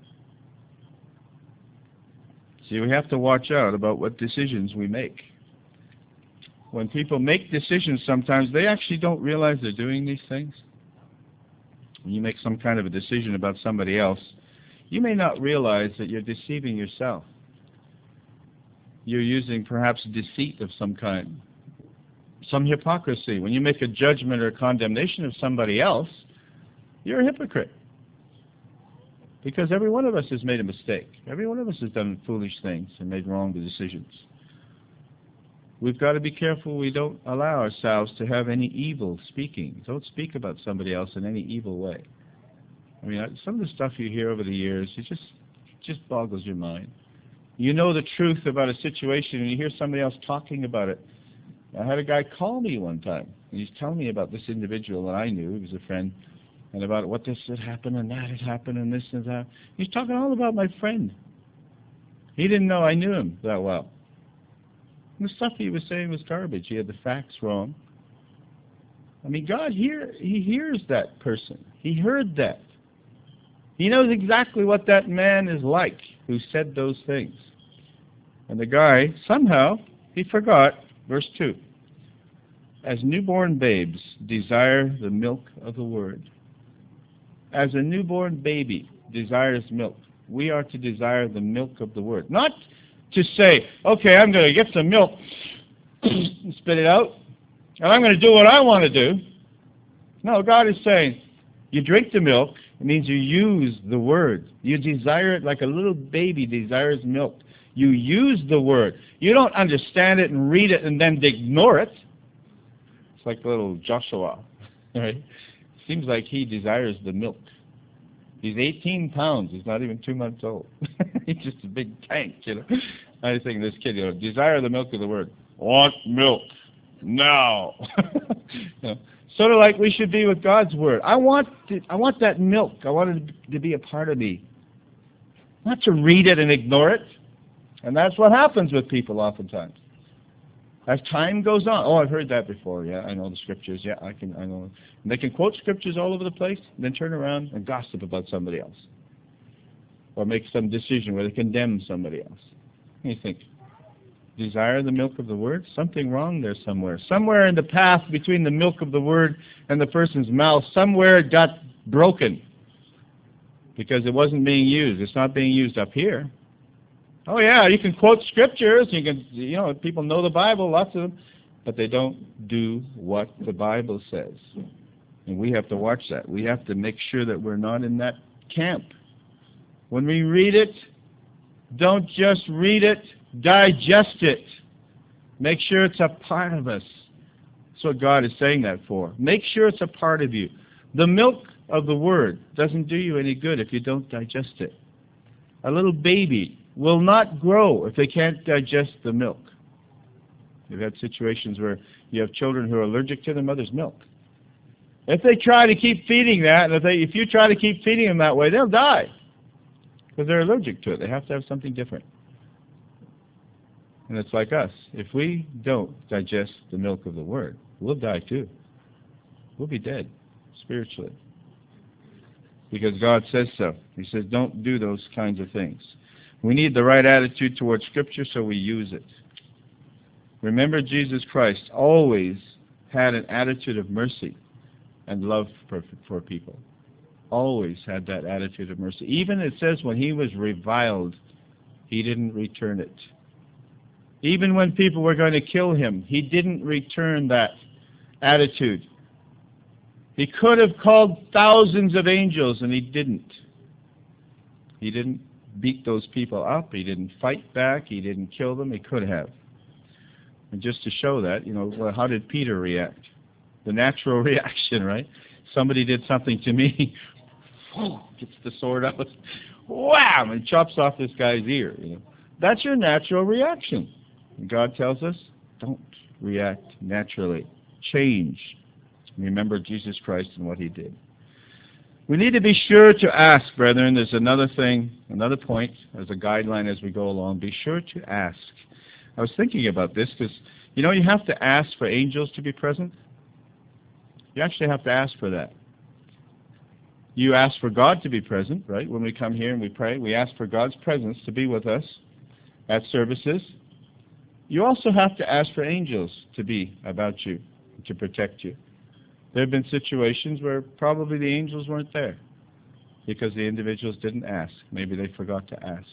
See, we have to watch out about what decisions we make. When people make decisions sometimes, they actually don't realize they're doing these things. When you make some kind of a decision about somebody else, you may not realize that you're deceiving yourself. You're using perhaps deceit of some kind, some hypocrisy. When you make a judgment or condemnation of somebody else, you're a hypocrite. Because every one of us has made a mistake. Every one of us has done foolish things and made wrong decisions. We've got to be careful we don't allow ourselves to have any evil speaking. Don't speak about somebody else in any evil way. I mean, some of the stuff you hear over the years, it just just boggles your mind. You know the truth about a situation, and you hear somebody else talking about it. I had a guy call me one time, and he's telling me about this individual that I knew. He was a friend, and about what this had happened, and that had happened, and this and that. He's talking all about my friend. He didn't know I knew him that well. And the stuff he was saying was garbage. He had the facts wrong. I mean, God hear, He hears that person. He heard that. He knows exactly what that man is like who said those things. And the guy, somehow, he forgot, verse two, as newborn babes desire the milk of the Word. As a newborn baby desires milk, we are to desire the milk of the Word. Not to say, okay, I'm going to get some milk and spit it out, and I'm going to do what I want to do. No, God is saying, you drink the milk, it means you use the Word. You desire it like a little baby desires milk. You use the Word. You don't understand it and read it and then ignore it. It's like little Joshua, right? Seems like he desires the milk. He's eighteen pounds. He's not even two months old. He's just a big tank, you know. I was thinking this kid, you know, desire the milk of the Word. Want milk now. You know, sort of like we should be with God's Word. I want to, I want that milk. I want it to be a part of me. Not to read it and ignore it. And that's what happens with people oftentimes. As time goes on, oh, I've heard that before. Yeah, I know the scriptures. Yeah, I can. I know. And they can quote scriptures all over the place, and then turn around and gossip about somebody else, or make some decision where they condemn somebody else. And you think, desire the milk of the Word? Something wrong there somewhere. Somewhere in the path between the milk of the Word and the person's mouth, somewhere it got broken because it wasn't being used. It's not being used up here. Oh yeah, you can quote scriptures, you can, you know, people know the Bible, lots of them, but they don't do what the Bible says. And we have to watch that. We have to make sure that we're not in that camp. When we read it, don't just read it, digest it. Make sure it's a part of us. That's what God is saying that for. Make sure it's a part of you. The milk of the Word doesn't do you any good if you don't digest it. A little baby will not grow if they can't digest the milk. We've had situations where you have children who are allergic to their mother's milk. If they try to keep feeding that, and if, they, if you try to keep feeding them that way, they'll die because they're allergic to it. They have to have something different. And it's like us. If we don't digest the milk of the Word, we'll die too. We'll be dead spiritually. Because God says so. He says, don't do those kinds of things. We need the right attitude towards Scripture, so we use it. Remember, Jesus Christ always had an attitude of mercy and love for, for people. Always had that attitude of mercy. Even it says when he was reviled, he didn't return it. Even when people were going to kill him, he didn't return that attitude. He could have called thousands of angels, and he didn't. He didn't beat those people up. He didn't fight back. He didn't kill them. He could have. And just to show that, you know, well, how did Peter react? The natural reaction, right? Somebody did something to me. Gets the sword out. Wham! And chops off this guy's ear. You know, that's your natural reaction. And God tells us, don't react naturally. Change. Remember Jesus Christ and what he did. We need to be sure to ask, brethren. There's another thing, another point, as a guideline as we go along. Be sure to ask. I was thinking about this because, you know, you have to ask for angels to be present. You actually have to ask for that. You ask for God to be present, right? When we come here and we pray, we ask for God's presence to be with us at services. You also have to ask for angels to be about you, to protect you. There have been situations where probably the angels weren't there because the individuals didn't ask. Maybe they forgot to ask.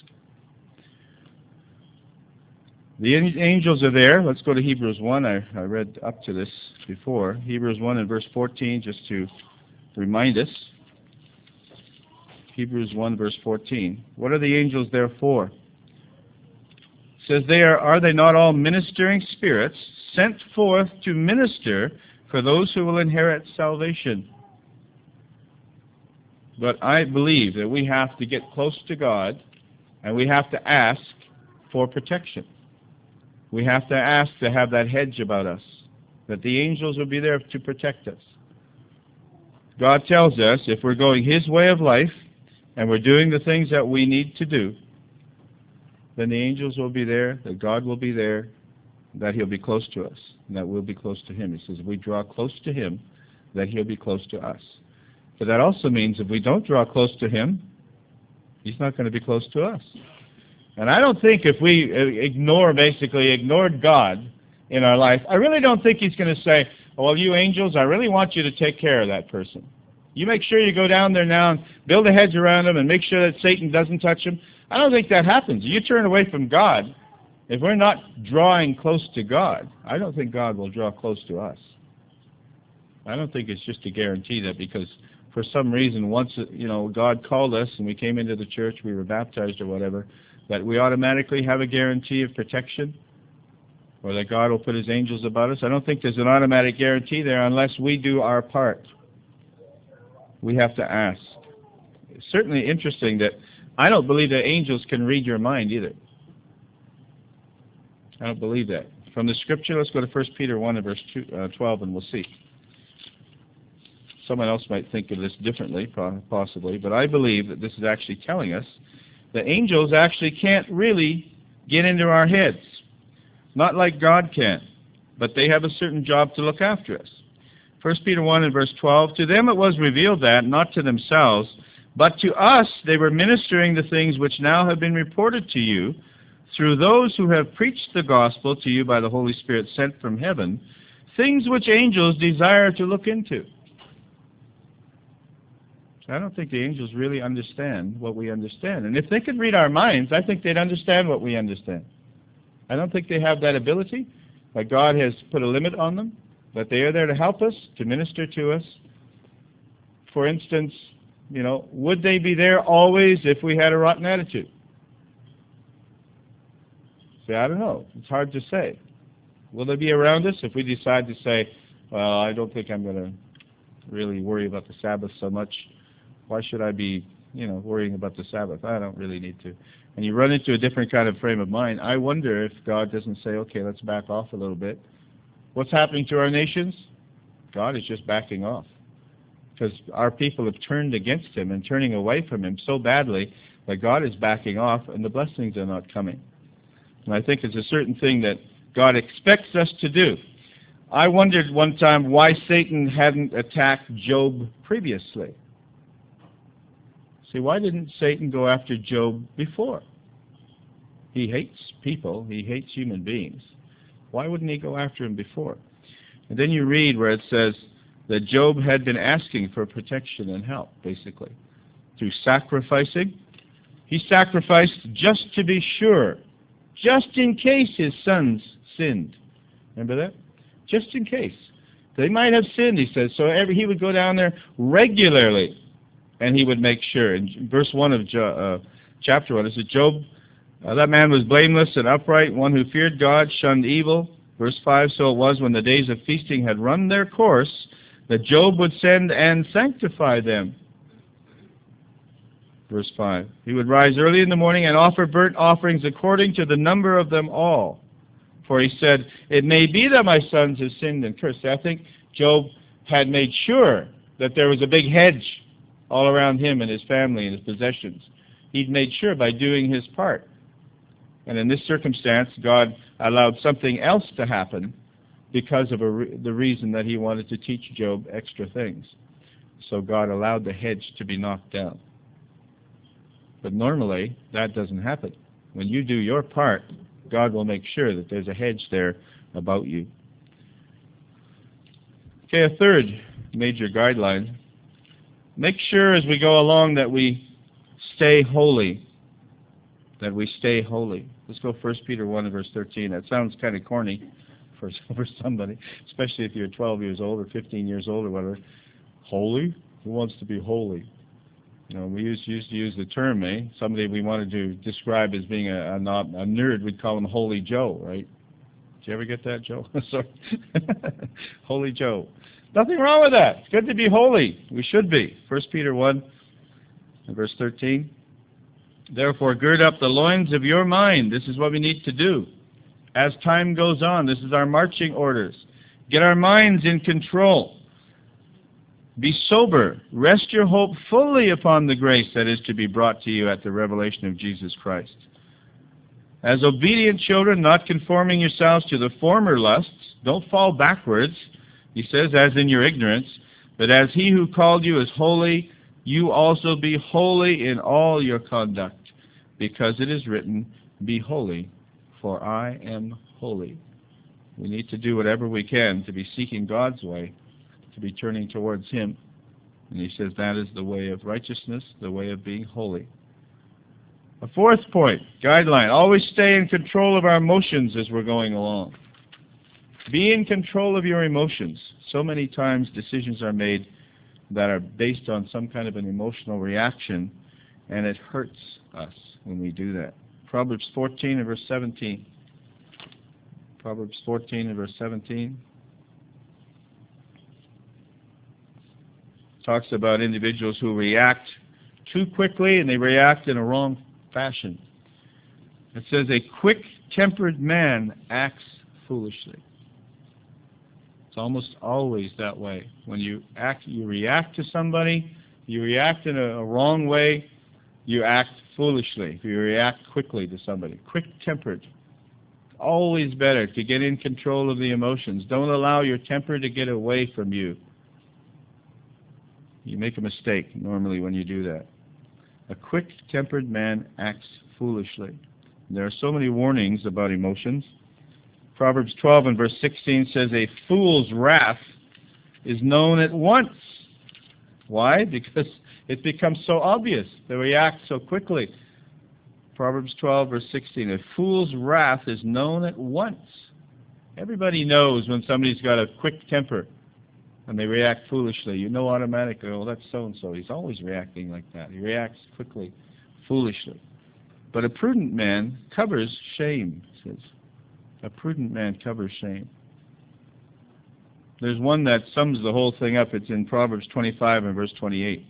The angels are there. Let's go to Hebrews one. I, I read up to this before. Hebrews one and verse fourteen, just to remind us. Hebrews one, verse fourteen. What are the angels there for? It says, they are, are they not all ministering spirits sent forth to minister for those who will inherit salvation? But I believe that we have to get close to God, and we have to ask for protection. We have to ask to have that hedge about us, that the angels will be there to protect us. God tells us if we're going His way of life and we're doing the things that we need to do, then the angels will be there, that God will be there, that He'll be close to us, and that we'll be close to Him. He says if we draw close to Him, that He'll be close to us. But that also means if we don't draw close to Him, He's not going to be close to us. And I don't think if we ignore, basically ignored God in our life, I really don't think He's going to say, well, you angels, I really want you to take care of that person. You make sure you go down there now and build a hedge around him and make sure that Satan doesn't touch him. I don't think that happens. You turn away from God. If we're not drawing close to God, I don't think God will draw close to us. I don't think it's just a guarantee that because for some reason once, you know, God called us and we came into the church, we were baptized or whatever, that we automatically have a guarantee of protection or that God will put His angels about us. I don't think there's an automatic guarantee there unless we do our part. We have to ask. It's certainly interesting that I don't believe that angels can read your mind either. I don't believe that. From the Scripture, let's go to First Peter one and verse two, uh, twelve and we'll see. Someone else might think of this differently, possibly, but I believe that this is actually telling us that angels actually can't really get into our heads. Not like God can, but they have a certain job to look after us. First Peter one and verse twelve, to them it was revealed that, not to themselves, but to us they were ministering the things which now have been reported to you through those who have preached the gospel to you by the Holy Spirit sent from heaven, things which angels desire to look into. I don't think the angels really understand what we understand. And if they could read our minds, I think they'd understand what we understand. I don't think they have that ability, but God has put a limit on them, but they are there to help us, to minister to us. For instance, you know, would they be there always if we had a rotten attitude? See, I don't know. It's hard to say. Will they be around us if we decide to say, well, I don't think I'm going to really worry about the Sabbath so much. Why should I be, you know, worrying about the Sabbath? I don't really need to. And you run into a different kind of frame of mind. I wonder if God doesn't say, okay, let's back off a little bit. What's happening to our nations? God is just backing off. Because our people have turned against Him and turning away from Him so badly that God is backing off and the blessings are not coming. And I think it's a certain thing that God expects us to do. I wondered one time why Satan hadn't attacked Job previously. See, why didn't Satan go after Job before? He hates people. He hates human beings. Why wouldn't he go after him before? And then you read where it says that Job had been asking for protection and help, basically, through sacrificing. He sacrificed just to be sure, just in case his sons sinned. Remember that? Just in case. They might have sinned, he says. So every, he would go down there regularly, and he would make sure. In verse one of jo, uh, chapter one, it says, Job, uh, that man was blameless and upright, one who feared God, shunned evil. Verse five, so it was when the days of feasting had run their course, that Job would send and sanctify them. Verse five, he would rise early in the morning and offer burnt offerings according to the number of them all. For he said, it may be that my sons have sinned and cursed. I think Job had made sure that there was a big hedge all around him and his family and his possessions. He'd made sure by doing his part. And in this circumstance, God allowed something else to happen because of a re the reason that He wanted to teach Job extra things. So God allowed the hedge to be knocked down. But normally, that doesn't happen. When you do your part, God will make sure that there's a hedge there about you. Okay, a third major guideline. Make sure as we go along that we stay holy. That we stay holy. Let's go First Peter one and verse thirteen. That sounds kind of corny for, for somebody, especially if you're twelve years old or fifteen years old or whatever. Holy? Who wants to be holy? You know, we used, used to use the term, eh? Somebody we wanted to describe as being a, a, not, a nerd, we'd call him Holy Joe, right? Did you ever get that, Joe? Sorry. Holy Joe. Nothing wrong with that. It's good to be holy. We should be. First Peter one in verse thirteen. Therefore, gird up the loins of your mind. This is what we need to do. As time goes on, this is our marching orders. Get our minds in control. Be sober. Rest your hope fully upon the grace that is to be brought to you at the revelation of Jesus Christ. As obedient children, not conforming yourselves to the former lusts. Don't fall backwards, he says, as in your ignorance. But as he who called you is holy, you also be holy in all your conduct. Because it is written, be holy, for I am holy. We need to do whatever we can to be seeking God's way, to be turning towards him. And he says that is the way of righteousness, the way of being holy. A fourth point, guideline, always stay in control of our emotions as we're going along. Be in control of your emotions. So many times decisions are made that are based on some kind of an emotional reaction, and it hurts us when we do that. Proverbs fourteen and verse seventeen. Proverbs fourteen and verse seventeen. Talks about individuals who react too quickly, and they react in a wrong fashion. It says, a quick-tempered man acts foolishly. It's almost always that way. When you act, you react to somebody, you react in a, a wrong way, you act foolishly. If you react quickly to somebody, quick-tempered. Always better to get in control of the emotions. Don't allow your temper to get away from you. You make a mistake normally when you do that. A quick-tempered man acts foolishly. There are so many warnings about emotions. Proverbs twelve and verse sixteen says, a fool's wrath is known at once. Why? Because it becomes so obvious. They react so quickly. Proverbs twelve verse sixteen, a fool's wrath is known at once. Everybody knows when somebody's got a quick temper and they react foolishly. You know automatically, oh, that's so-and-so. He's always reacting like that. He reacts quickly, foolishly. But a prudent man covers shame, it says. A prudent man covers shame. There's one that sums the whole thing up. It's in Proverbs twenty-five and verse twenty-eight.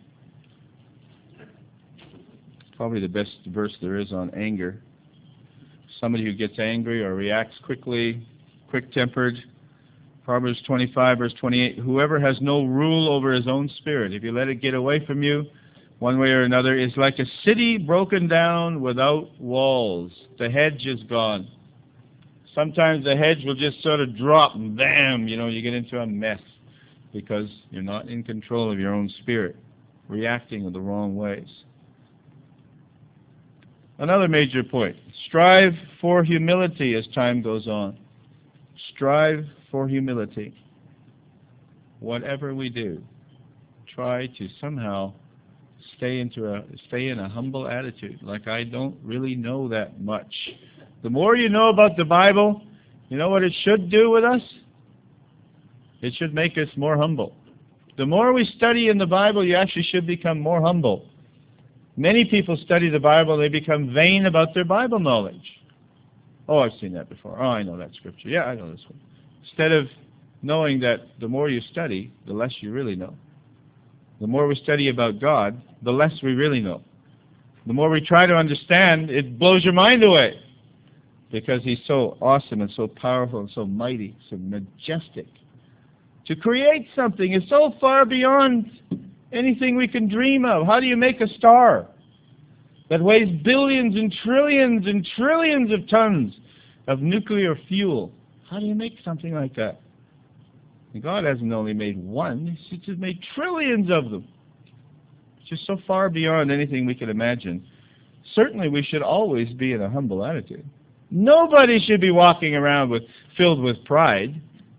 Probably the best verse there is on anger. Somebody who gets angry or reacts quickly, quick-tempered. Proverbs twenty-five, verse twenty-eight, whoever has no rule over his own spirit, if you let it get away from you, one way or another, is like a city broken down without walls. The hedge is gone. Sometimes the hedge will just sort of drop, and bam, you know, you get into a mess because you're not in control of your own spirit, reacting in the wrong ways. Another major point, strive for humility as time goes on. Strive for humility. Whatever we do, try to somehow stay into a stay in a humble attitude, like I don't really know that much. The more you know about the Bible, you know what it should do with us? It should make us more humble. The more we study in the Bible, you actually should become more humble. Many people study the Bible, they become vain about their Bible knowledge. Oh, I've seen that before. Oh, I know that scripture. Yeah, I know this one. Instead of knowing that the more you study, the less you really know. The more we study about God, the less we really know. The more we try to understand, it blows your mind away. Because he's so awesome and so powerful and so mighty, so majestic. To create something is so far beyond anything we can dream of. How do you make a star that weighs billions and trillions and trillions of tons of nuclear fuel? How do you make something like that? And God hasn't only made one, He's just made trillions of them. It's just so far beyond anything we can imagine. Certainly we should always be in a humble attitude. Nobody should be walking around with filled with pride.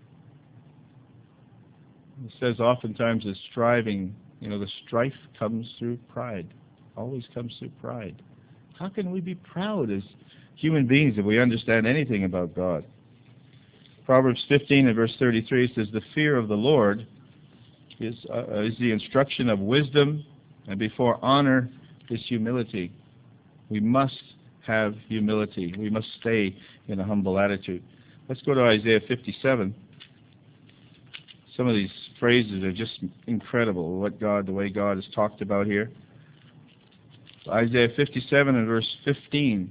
It says oftentimes the striving, you know, the strife comes through pride. Always comes through pride. How can we be proud as human beings if we understand anything about God? Proverbs fifteen and verse thirty-three says, the fear of the Lord is, uh, is the instruction of wisdom, and before honor is humility. We must have humility. We must stay in a humble attitude. Let's go to Isaiah fifty-seven. Some of these phrases are just incredible, what God, the way God is talked about here. Isaiah fifty-seven and verse fifteen.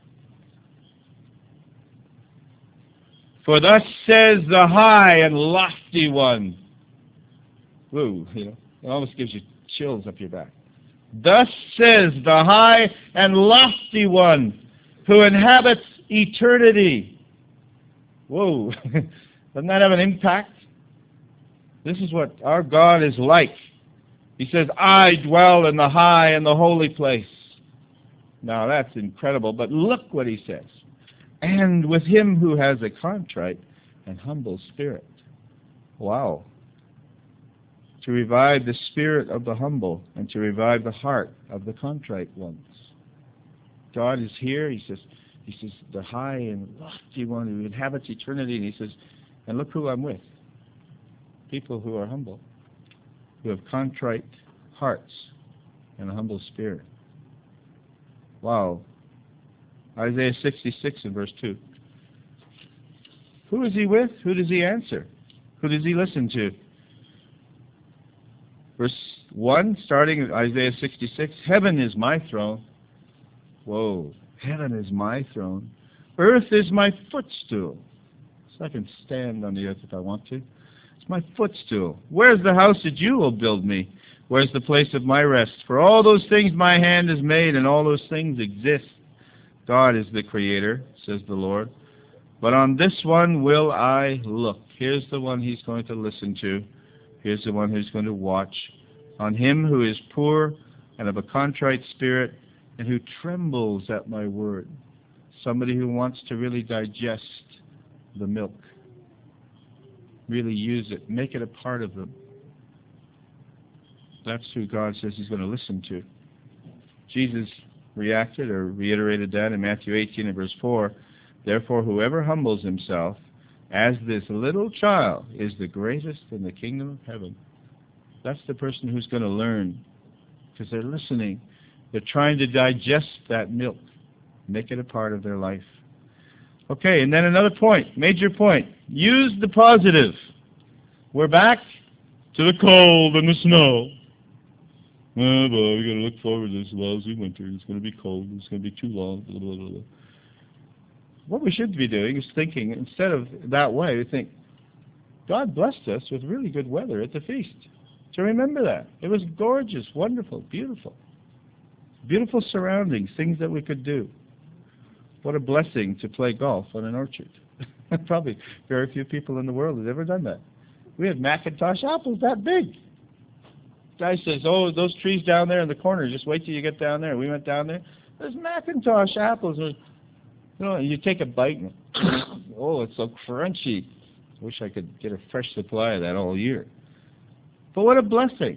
For thus says the high and lofty one. Woo, you know, it almost gives you chills up your back. Thus says the high and lofty one who inhabits eternity. Whoa, doesn't that have an impact? This is what our God is like. He says, I dwell in the high and the holy place. Now that's incredible, but look what he says. And with him who has a contrite and humble spirit. Wow. To revive the spirit of the humble and to revive the heart of the contrite ones. God is here. He says, he says, the high and lofty one who inhabits eternity. And he says, and look who I'm with. People who are humble, who have contrite hearts and a humble spirit. Wow. Isaiah sixty-six and verse two. Who is he with? Who does he answer? Who does he listen to? Verse one, starting at Isaiah sixty-six, heaven is my throne. Whoa, heaven is my throne. Earth is my footstool. So I can stand on the earth if I want to. It's my footstool. Where's the house that you will build me? Where's the place of my rest? For all those things my hand has made, and all those things exist. God is the creator, says the Lord. But on this one will I look. Here's the one he's going to listen to. Here's the one who's going to watch. On him who is poor and of a contrite spirit, and who trembles at my word. Somebody who wants to really digest the milk. Really use it. Make it a part of them. That's who God says he's going to listen to. Jesus reacted or reiterated that in Matthew eighteen and verse four. Therefore, whoever humbles himself as this little child is the greatest in the kingdom of heaven. That's the person who's going to learn, because they're listening. They're trying to digest that milk, make it a part of their life. Okay, and then another point, major point. Use the positive. We're back to the cold and the snow. Oh, boy, we got to look forward to this lousy winter. It's going to be cold. It's going to be too long. Blah, blah, blah, blah. What we should be doing is thinking, instead of that way, we think, God blessed us with really good weather at the feast. To remember that. It was gorgeous, wonderful, beautiful. Beautiful surroundings, things that we could do. What a blessing to play golf on an orchard. Probably very few people in the world have ever done that. We had Macintosh apples that big. Guy says, oh, those trees down there in the corner, just wait till you get down there. We went down there. There's Macintosh apples. There's, you know, you take a bite and, oh, it's so crunchy. I wish I could get a fresh supply of that all year. But what a blessing.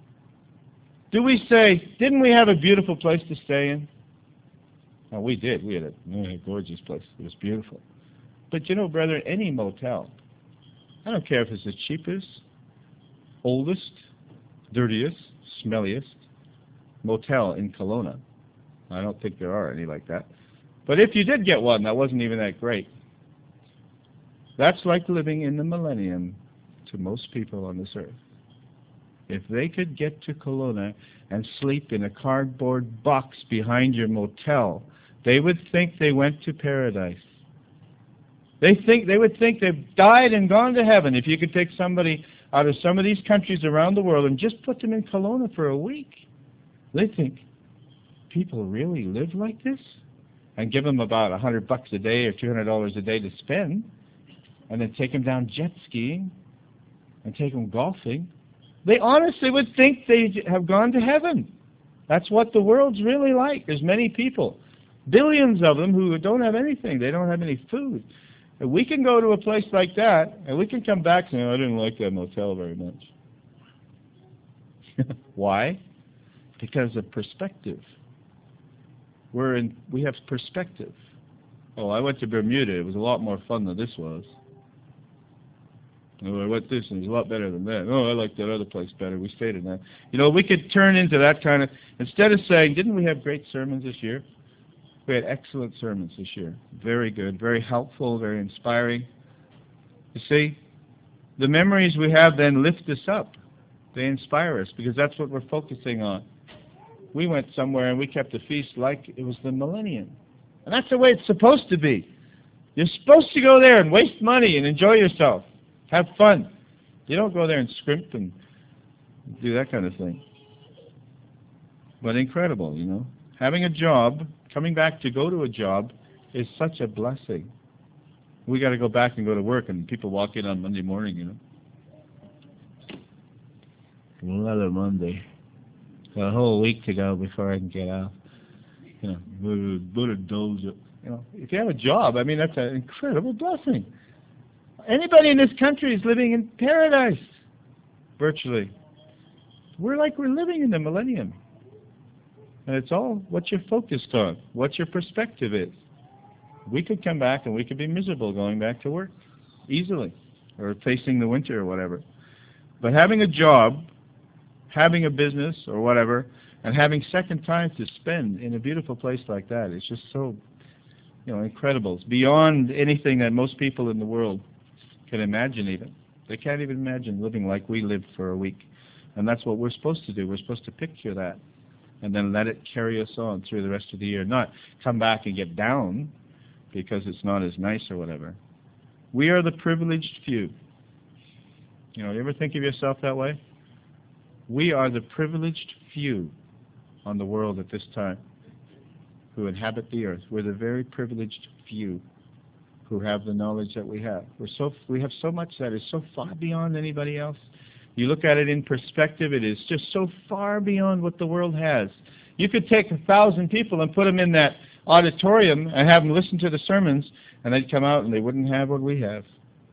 Do we say, didn't we have a beautiful place to stay in? Oh, we did. We had a, we had a gorgeous place. It was beautiful. But you know, brother, any motel, I don't care if it's the cheapest, oldest, dirtiest, smelliest motel in Kelowna. I don't think there are any like that. But if you did get one that wasn't even that great, that's like living in the millennium to most people on this earth. If they could get to Kelowna and sleep in a cardboard box behind your motel, they would think they went to paradise. They think they would think they've died and gone to heaven if you could take somebody out of some of these countries around the world and just put them in Kelowna for a week. They think, people really live like this? And give them about a hundred bucks a day or two hundred dollars a day to spend, and then take them down jet skiing and take them golfing. They honestly would think they have gone to heaven. That's what the world's really like. There's many people, billions of them, who don't have anything. They don't have any food. And we can go to a place like that, and we can come back saying, oh, I didn't like that motel very much. Why? Because of perspective. We're in, we have perspective. Oh, I went to Bermuda. It was a lot more fun than this was. Oh, I went this and it was a lot better than that. Oh, I like that other place better. We stayed in that. You know, we could turn into that kind of, instead of saying, didn't we have great sermons this year? We had excellent sermons this year. Very good, very helpful, very inspiring. You see, the memories we have then lift us up. They inspire us because that's what we're focusing on. We went somewhere and we kept the feast like it was the millennium. And that's the way it's supposed to be. You're supposed to go there and waste money and enjoy yourself. Have fun. You don't go there and scrimp and do that kind of thing. But incredible, you know. Having a job, coming back to go to a job, is such a blessing. We got to go back and go to work, and people walk in on Monday morning, you know. Another Monday. Got a whole week to go before I can get out. You know, Buddha doze. You know, if you have a job, I mean, that's an incredible blessing. Anybody in this country is living in paradise, virtually. We're like we're living in the millennium. And it's all what you're focused on, what your perspective is. We could come back and we could be miserable going back to work, easily, or facing the winter or whatever. But having a job, having a business or whatever, and having second time to spend in a beautiful place like that is just so, you know, incredible. It's beyond anything that most people in the world can imagine even. They can't even imagine living like we lived for a week. And that's what we're supposed to do. We're supposed to picture that and then let it carry us on through the rest of the year. Not come back and get down because it's not as nice or whatever. We are the privileged few. You know, you ever think of yourself that way? We are the privileged few on the world at this time who inhabit the earth. We're the very privileged few who have the knowledge that we have. We're so we have so much that is so far beyond anybody else. You look at it in perspective, it is just so far beyond what the world has. You could take a thousand people and put them in that auditorium and have them listen to the sermons, and they'd come out and they wouldn't have what we have.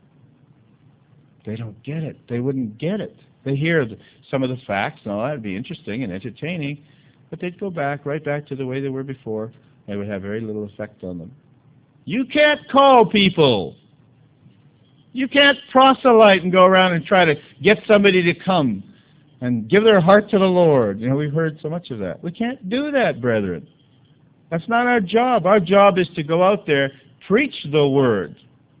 They don't get it. They wouldn't get it. They hear the, some of the facts and all that would be interesting and entertaining, but they'd go back, right back to the way they were before. It would have very little effect on them. You can't call people. You can't proselyte and go around and try to get somebody to come and give their heart to the Lord. You know, we've heard so much of that. We can't do that, brethren. That's not our job. Our job is to go out there, preach the Word,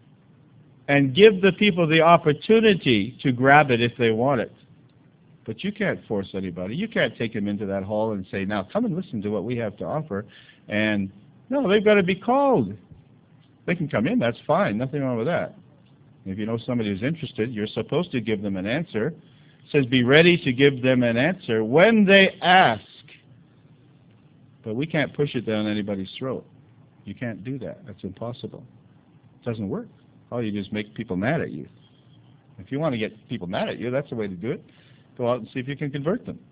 and give the people the opportunity to grab it if they want it. But you can't force anybody. You can't take them into that hall and say, now come and listen to what we have to offer. And no, they've got to be called. They can come in, that's fine. Nothing wrong with that. If you know somebody who's interested, you're supposed to give them an answer. It says be ready to give them an answer when they ask. But we can't push it down anybody's throat. You can't do that. That's impossible. It doesn't work. All you do is make people mad at you. If you want to get people mad at you, that's the way to do it. Go out and see if you can convert them.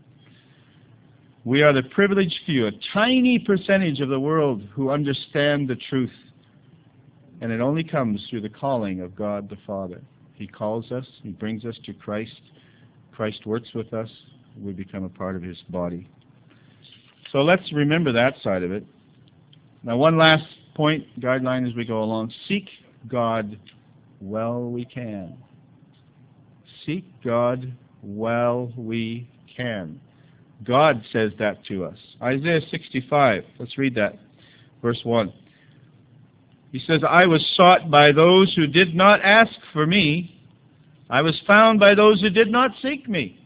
We are the privileged few, a tiny percentage of the world who understand the truth. And it only comes through the calling of God the Father. He calls us. He brings us to Christ. Christ works with us. We become a part of His body. So let's remember that side of it. Now one last point, guideline as we go along. Seek God while we can. Seek God while we can. God says that to us. Isaiah sixty-five. Let's read that. Verse one. He says, I was sought by those who did not ask for me. I was found by those who did not seek me.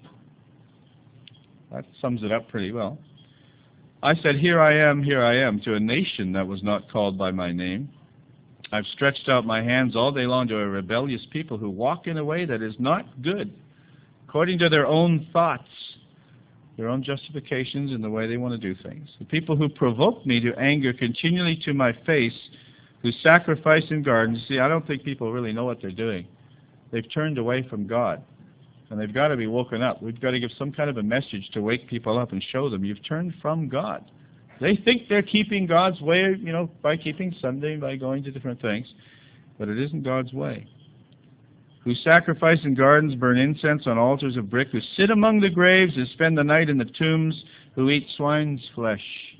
That sums it up pretty well. I said, here I am, here I am, to a nation that was not called by my name. I've stretched out my hands all day long to a rebellious people who walk in a way that is not good, according to their own thoughts, their own justifications in the way they want to do things. The people who provoke me to anger continually to my face, who sacrifice in gardens. See, I don't think people really know what they're doing. They've turned away from God, and they've got to be woken up. We've got to give some kind of a message to wake people up and show them you've turned from God. They think they're keeping God's way, you know, by keeping Sunday, by going to different things, but it isn't God's way. Who sacrifice in gardens, burn incense on altars of brick, who sit among the graves and spend the night in the tombs, who eat swine's flesh.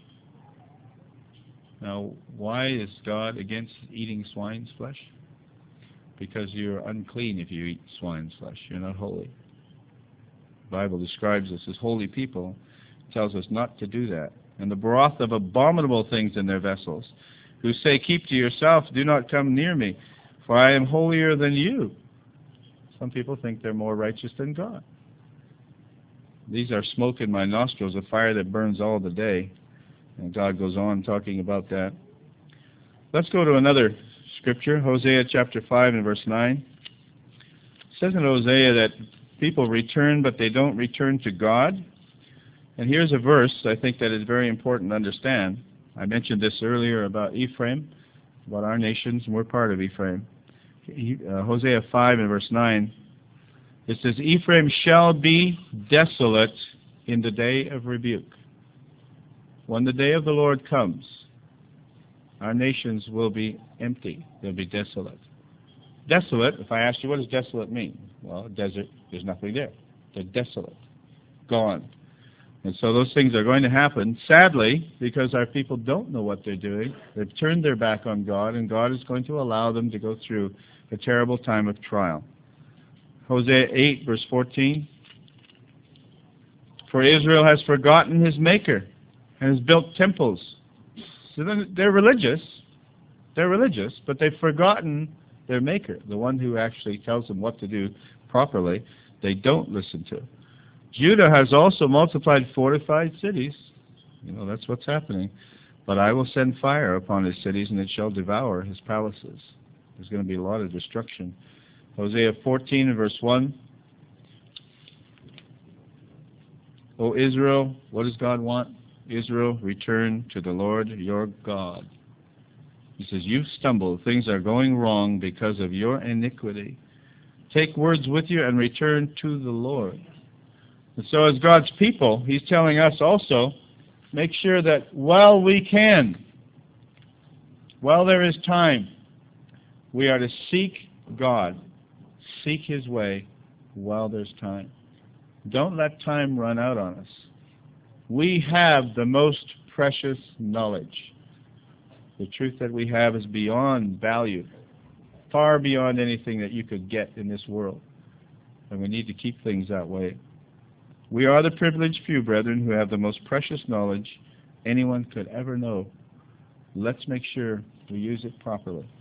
Now, why is God against eating swine's flesh? Because you're unclean if you eat swine's flesh. You're not holy. The Bible describes us as holy people. It tells us not to do that. And the broth of abominable things in their vessels, who say, keep to yourself, do not come near me, for I am holier than you. Some people think they're more righteous than God. These are smoke in my nostrils, a fire that burns all the day. And God goes on talking about that. Let's go to another scripture, Hosea chapter five and verse nine. It says in Hosea that people return, but they don't return to God. And here's a verse I think that is very important to understand. I mentioned this earlier about Ephraim, about our nations, and we're part of Ephraim. Uh, Hosea five and verse nine, it says, Ephraim shall be desolate in the day of rebuke. When the day of the Lord comes, our nations will be empty. They'll be desolate. Desolate, if I asked you, what does desolate mean? Well, desert, there's nothing there. They're desolate, gone. And so those things are going to happen, sadly, because our people don't know what they're doing. They've turned their back on God, and God is going to allow them to go through a terrible time of trial. Hosea eight, verse fourteen. For Israel has forgotten his Maker and has built temples. So they're religious. They're religious, but they've forgotten their Maker, the one who actually tells them what to do properly. They don't listen to. Judah has also multiplied fortified cities. You know, that's what's happening. But I will send fire upon his cities, and it shall devour his palaces. There's going to be a lot of destruction. Hosea fourteen and verse one. O Israel, what does God want? Israel, return to the Lord your God. He says, you've stumbled. Things are going wrong because of your iniquity. Take words with you and return to the Lord. And so as God's people, he's telling us also, make sure that while we can, while there is time, we are to seek God, seek his way while there's time. Don't let time run out on us. We have the most precious knowledge. The truth that we have is beyond value, far beyond anything that you could get in this world. And we need to keep things that way. We are the privileged few, brethren, who have the most precious knowledge anyone could ever know. Let's make sure we use it properly.